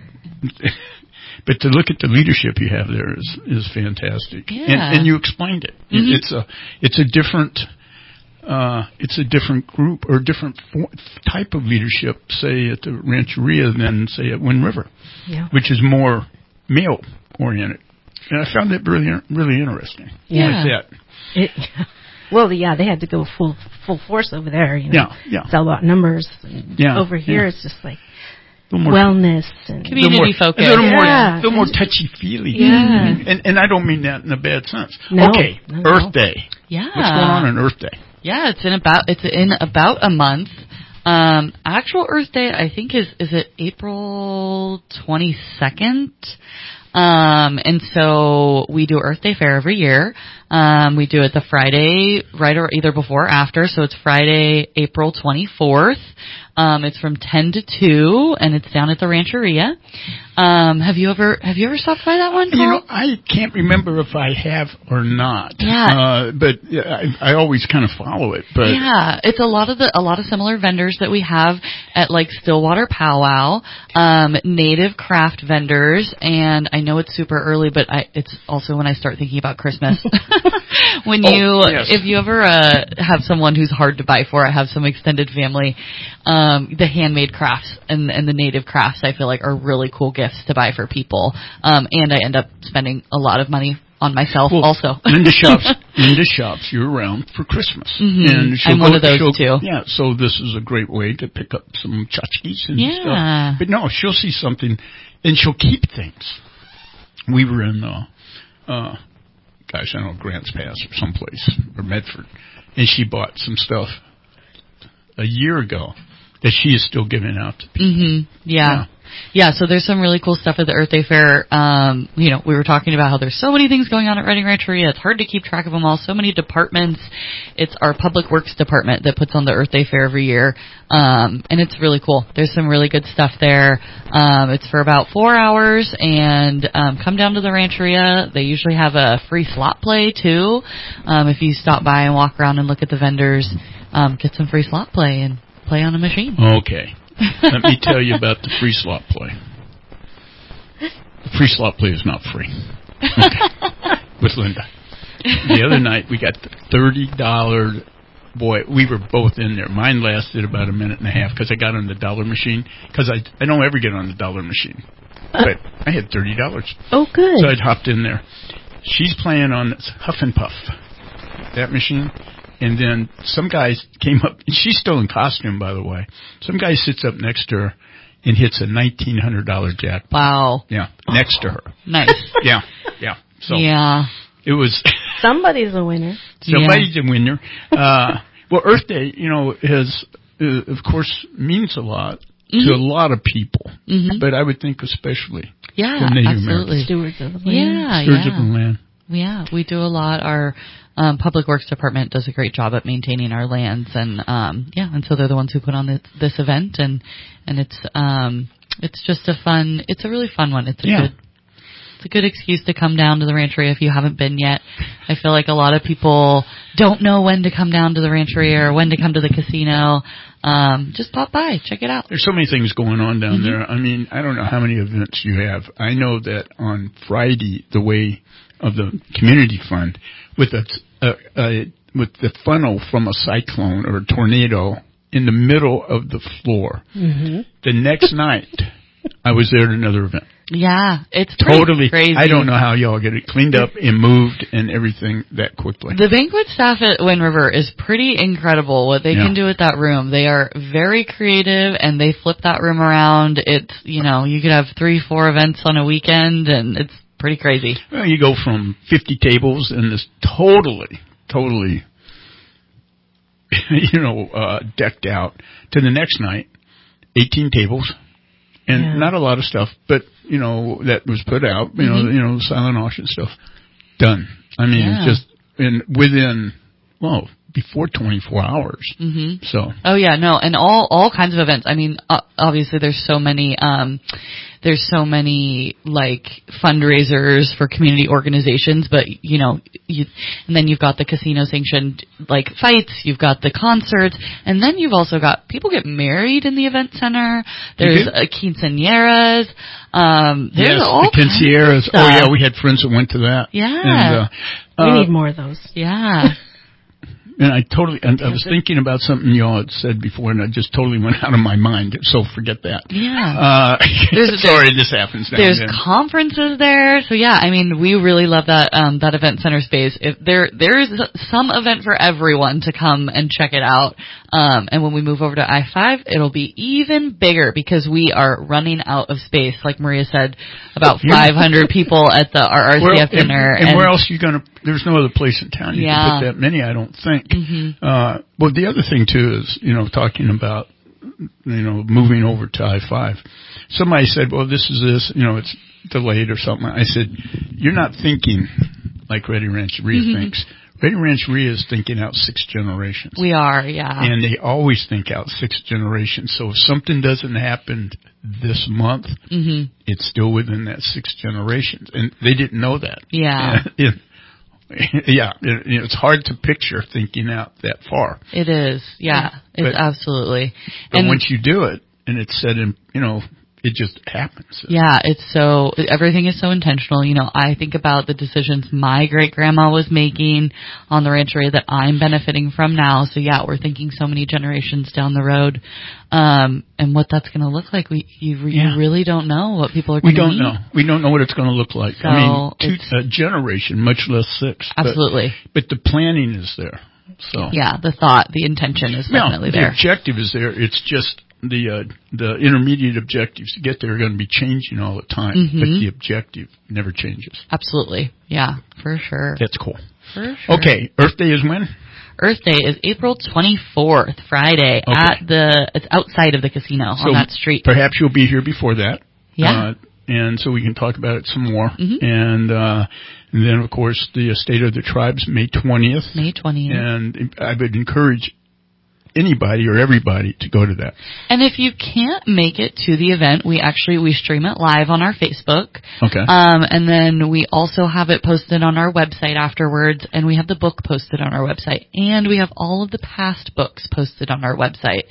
but to look at the leadership you have there is, is fantastic. Yeah. And, and you explained it. Mm-hmm. It's a, it's a different, uh, it's a different group or different for, type of leadership, say at the Rancheria than say at Wind River, yeah. which is more male oriented. And I found that really, really interesting. Yeah. Like that. It, well, yeah, they had to go full, full force over there, you know. Yeah, yeah. It's all about numbers. And yeah. over here, yeah. it's just like, more, wellness and community focus. A little more, yeah. a little more touchy-feely. Yeah. And, and I don't mean that in a bad sense. No, okay, no, Earth no. Day. Yeah. What's going on on Earth Day? Yeah, it's in about it's in about a month. Um, actual Earth Day, I think is is it April twenty-second? Um, and so we do Earth Day Fair every year. Um, we do it the Friday, right or either before or after. So it's Friday, April twenty-fourth. Um, it's from ten to two, and it's down at the Rancheria. Um, have you ever have you ever stopped by that one, Paul? You know, I can't remember if I have or not. Yeah. Uh, but yeah, I, I always kind of follow it. But yeah, it's a lot of the a lot of similar vendors that we have at like Stillwater Powwow, um, native craft vendors, and I know it's super early, but I, it's also when I start thinking about Christmas. when oh, you, yes. if you ever uh, have someone who's hard to buy for, I have some extended family. Um, the handmade crafts and, and the native crafts, I feel like, are really cool gifts to buy for people. Um, and I end up spending a lot of money on myself well, also. Linda shops, Linda shops year round for Christmas. Mm-hmm. And I'm go, one of those too. Yeah, so this is a great way to pick up some tchotchkes and yeah. stuff. But no, she'll see something and she'll keep things. We were in, uh, uh, gosh, I don't know, Grants Pass or someplace, or Medford, and she bought some stuff a year ago that she is still giving out to people. Mm-hmm. Yeah. yeah. Yeah, so there's some really cool stuff at the Earth Day Fair. Um, you know, we were talking about how there's so many things going on at Reading Rancheria. It's hard to keep track of them all. So many departments. It's our Public Works department that puts on the Earth Day Fair every year. Um, and it's really cool. There's some really good stuff there. Um, it's for about four hours. And um, come down to the Rancheria. They usually have a free slot play, too. Um, if you stop by and walk around and look at the vendors, um, get some free slot play and play on a machine. Okay. Let me tell you about the free slot play. The free slot play is not free. Okay. With Linda. The other night we got the thirty dollars. Boy, we were both in there. Mine lasted about a minute and a half because I got on the dollar machine. Because I, I don't ever get on the dollar machine. But I had thirty dollars. Oh, good. So I'd hopped in there. She's playing on this Huff and Puff. That machine. and then some guy came up. And she's still in costume, by the way. Some guy sits up next to her and hits a nineteen hundred dollar jackpot. Wow. Yeah, next to her. Nice. Yeah, yeah. So yeah. It was. Somebody's a winner. Somebody's yeah. a winner. Uh, well, Earth Day, you know, has uh, of course means a lot mm-hmm. to a lot of people, mm-hmm. but I would think especially yeah, to Native absolutely. Americans. Stewards of the land. Yeah, Stewards yeah. of the land. Yeah, we do a lot. Our um, Public Works Department does a great job at maintaining our lands, and um, yeah, and so they're the ones who put on this, this event, and and it's um, it's just a fun. It's a really fun one. It's a yeah. good. It's a good excuse to come down to the Rancheria if you haven't been yet. I feel like a lot of people don't know when to come down to the Rancheria or when to come to the casino. Um, just pop by, check it out. There's so many things going on down mm-hmm. there. I mean, I don't know how many events you have. I know that on Friday, the way of the community fund, with a, a, a with the funnel from a cyclone or a tornado in the middle of the floor. Mm-hmm. The next night, I was there at another event. Yeah, it's totally crazy. I don't know how y'all get it cleaned up and moved and everything that quickly. The banquet staff at Wind River is pretty incredible what they yeah. can do with that room. They are very creative and they flip that room around. It's, you know, you could have three, four events on a weekend and it's pretty crazy. Well, you go from fifty tables and this totally, totally, you know, uh, decked out to the next night, eighteen tables. And yeah. not a lot of stuff, but, you know, that was put out, you know, mm-hmm. you know, silent auction stuff. Done. I mean, yeah. just in, within, well, before twenty-four hours. Mm-hmm. So. Oh, yeah, no, and all, all kinds of events. I mean, uh, obviously there's so many, um, there's so many, like, fundraisers for community organizations, but, you know, you, and then you've got the casino sanctioned, like, fights, you've got the concerts, and then you've also got people get married in the event center, there's uh, quinceañeras, um, there's yes, all the quinceañeras. Oh, yeah, we had friends that went to that. Yeah. And, uh, we uh, need more of those. Yeah. And I totally, and I was thinking about something y'all had said before, and I just totally went out of my mind. So forget that. Yeah. Uh, there's, sorry, this happens now. There's and then. conferences there, so yeah. I mean, we really love that um, that event center space. If there there is some event for everyone to come and check it out. Um, and when we move over to I five, it'll be even bigger because we are running out of space. Like Maria said, about five hundred people at the our R C F well, dinner. And, and, and where else are you going to? There's no other place in town you yeah. can put that many. I don't think. Mm-hmm. Uh, well, the other thing too is, you know, talking about, you know, moving over to I five. Somebody said, well, this is this, you know, it's delayed or something. I said, you're not thinking like Ready Rancheria mm-hmm. thinks. Ready Rancheria is thinking out six generations. We are, yeah. And they always think out six generations. So if something doesn't happen this month, mm-hmm. it's still within that six generations. And they didn't know that. Yeah. And, yeah, it, you know, it's hard to picture thinking out that far. It is, yeah, it's but, absolutely. But and once you do it, and it's said in, you know, it just happens. Yeah, it's so, everything is so intentional. You know, I think about the decisions my great-grandma was making on the rancheria that I'm benefiting from now. So yeah, we're thinking so many generations down the road. Um, and what that's going to look like, we, you, yeah. you really don't know what people are going to We don't need. know. We don't know what it's going to look like. So I mean, two, a generation, much less six. Absolutely. But, but the planning is there. So yeah, the thought, the intention is definitely no, the there. The objective is there. It's just the uh, the intermediate objectives to get there are going to be changing all the time, mm-hmm. but the objective never changes. Absolutely. Yeah, for sure. That's cool. For sure. Okay, Earth Day is when? Earth Day is April twenty-fourth, Friday, okay. at the, it's outside of the casino so on that street. Perhaps you'll be here before that. Yeah. Uh, and so we can talk about it some more. Mm-hmm. And, uh, and then, of course, the State of the Tribes, May twentieth. May twentieth. And I would encourage anybody or everybody to go to that. And if you can't make it to the event, we actually, we stream it live on our Facebook. Okay. Um, and then we also have it posted on our website afterwards, and we have the book posted on our website, and we have all of the past books posted on our website.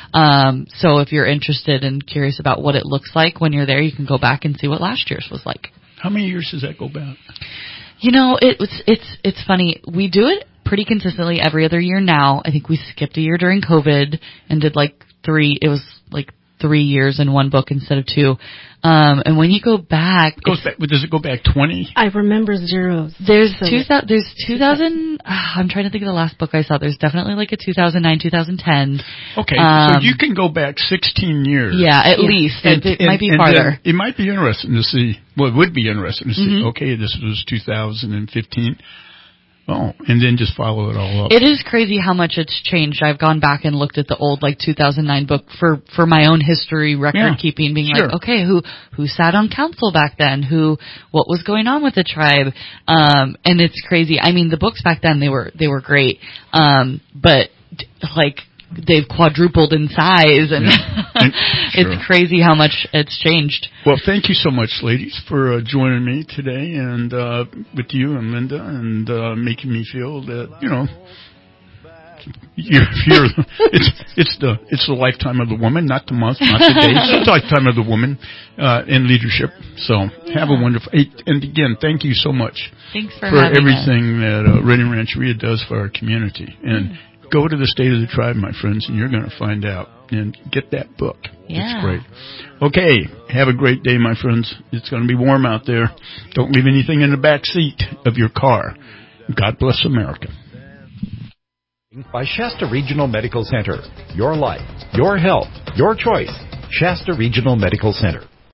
Um, so if you're interested and curious about what it looks like when you're there, you can go back and see what last year's was like. How many years does that go back? You know, it was, it's, it's funny. We do it pretty consistently every other year now. I think we skipped a year during COVID and did like three, it was like three years in one book instead of two. Um, and when you go back, it goes back. Does it go back twenty? I remember zeros. There's so two thousand. There's two thousand. Uh, I'm trying to think of the last book I saw. There's definitely like a two thousand nine, two thousand ten. Okay, um, so you can go back sixteen years. Yeah, at yeah. least. And, it, it and, might be and farther. It might be interesting to see. Well, it would be interesting to see. Mm-hmm. Okay, this was two thousand fifteen. Oh, and then just follow it all up. It is crazy how much it's changed. I've gone back and looked at the old like two thousand nine book for for my own history record yeah, keeping, being sure. like, okay, who who sat on council back then? Who what was going on with the tribe? Um, and it's crazy. I mean, the books back then they were they were great, um, but like they've quadrupled in size, and yeah. it's sure. crazy how much it's changed. Well, thank you so much, ladies, for uh, joining me today, and uh, with you and Linda, and uh, making me feel that you know, you're, you're it's it's the it's the lifetime of the woman, not the month, not the day. It's the lifetime of the woman uh, in leadership. So yeah. have a wonderful. And again, thank you so much. Thanks for, for having everything us. that uh, Redding Rancheria does for our community. And mm. go to the State of the Tribe, my friends, and you're going to find out. And get that book. Yeah. It's great. Okay, have a great day, my friends. It's going to be warm out there. Don't leave anything in the back seat of your car. God bless America. By Shasta Regional Medical Center. Your life, your health, your choice. Shasta Regional Medical Center.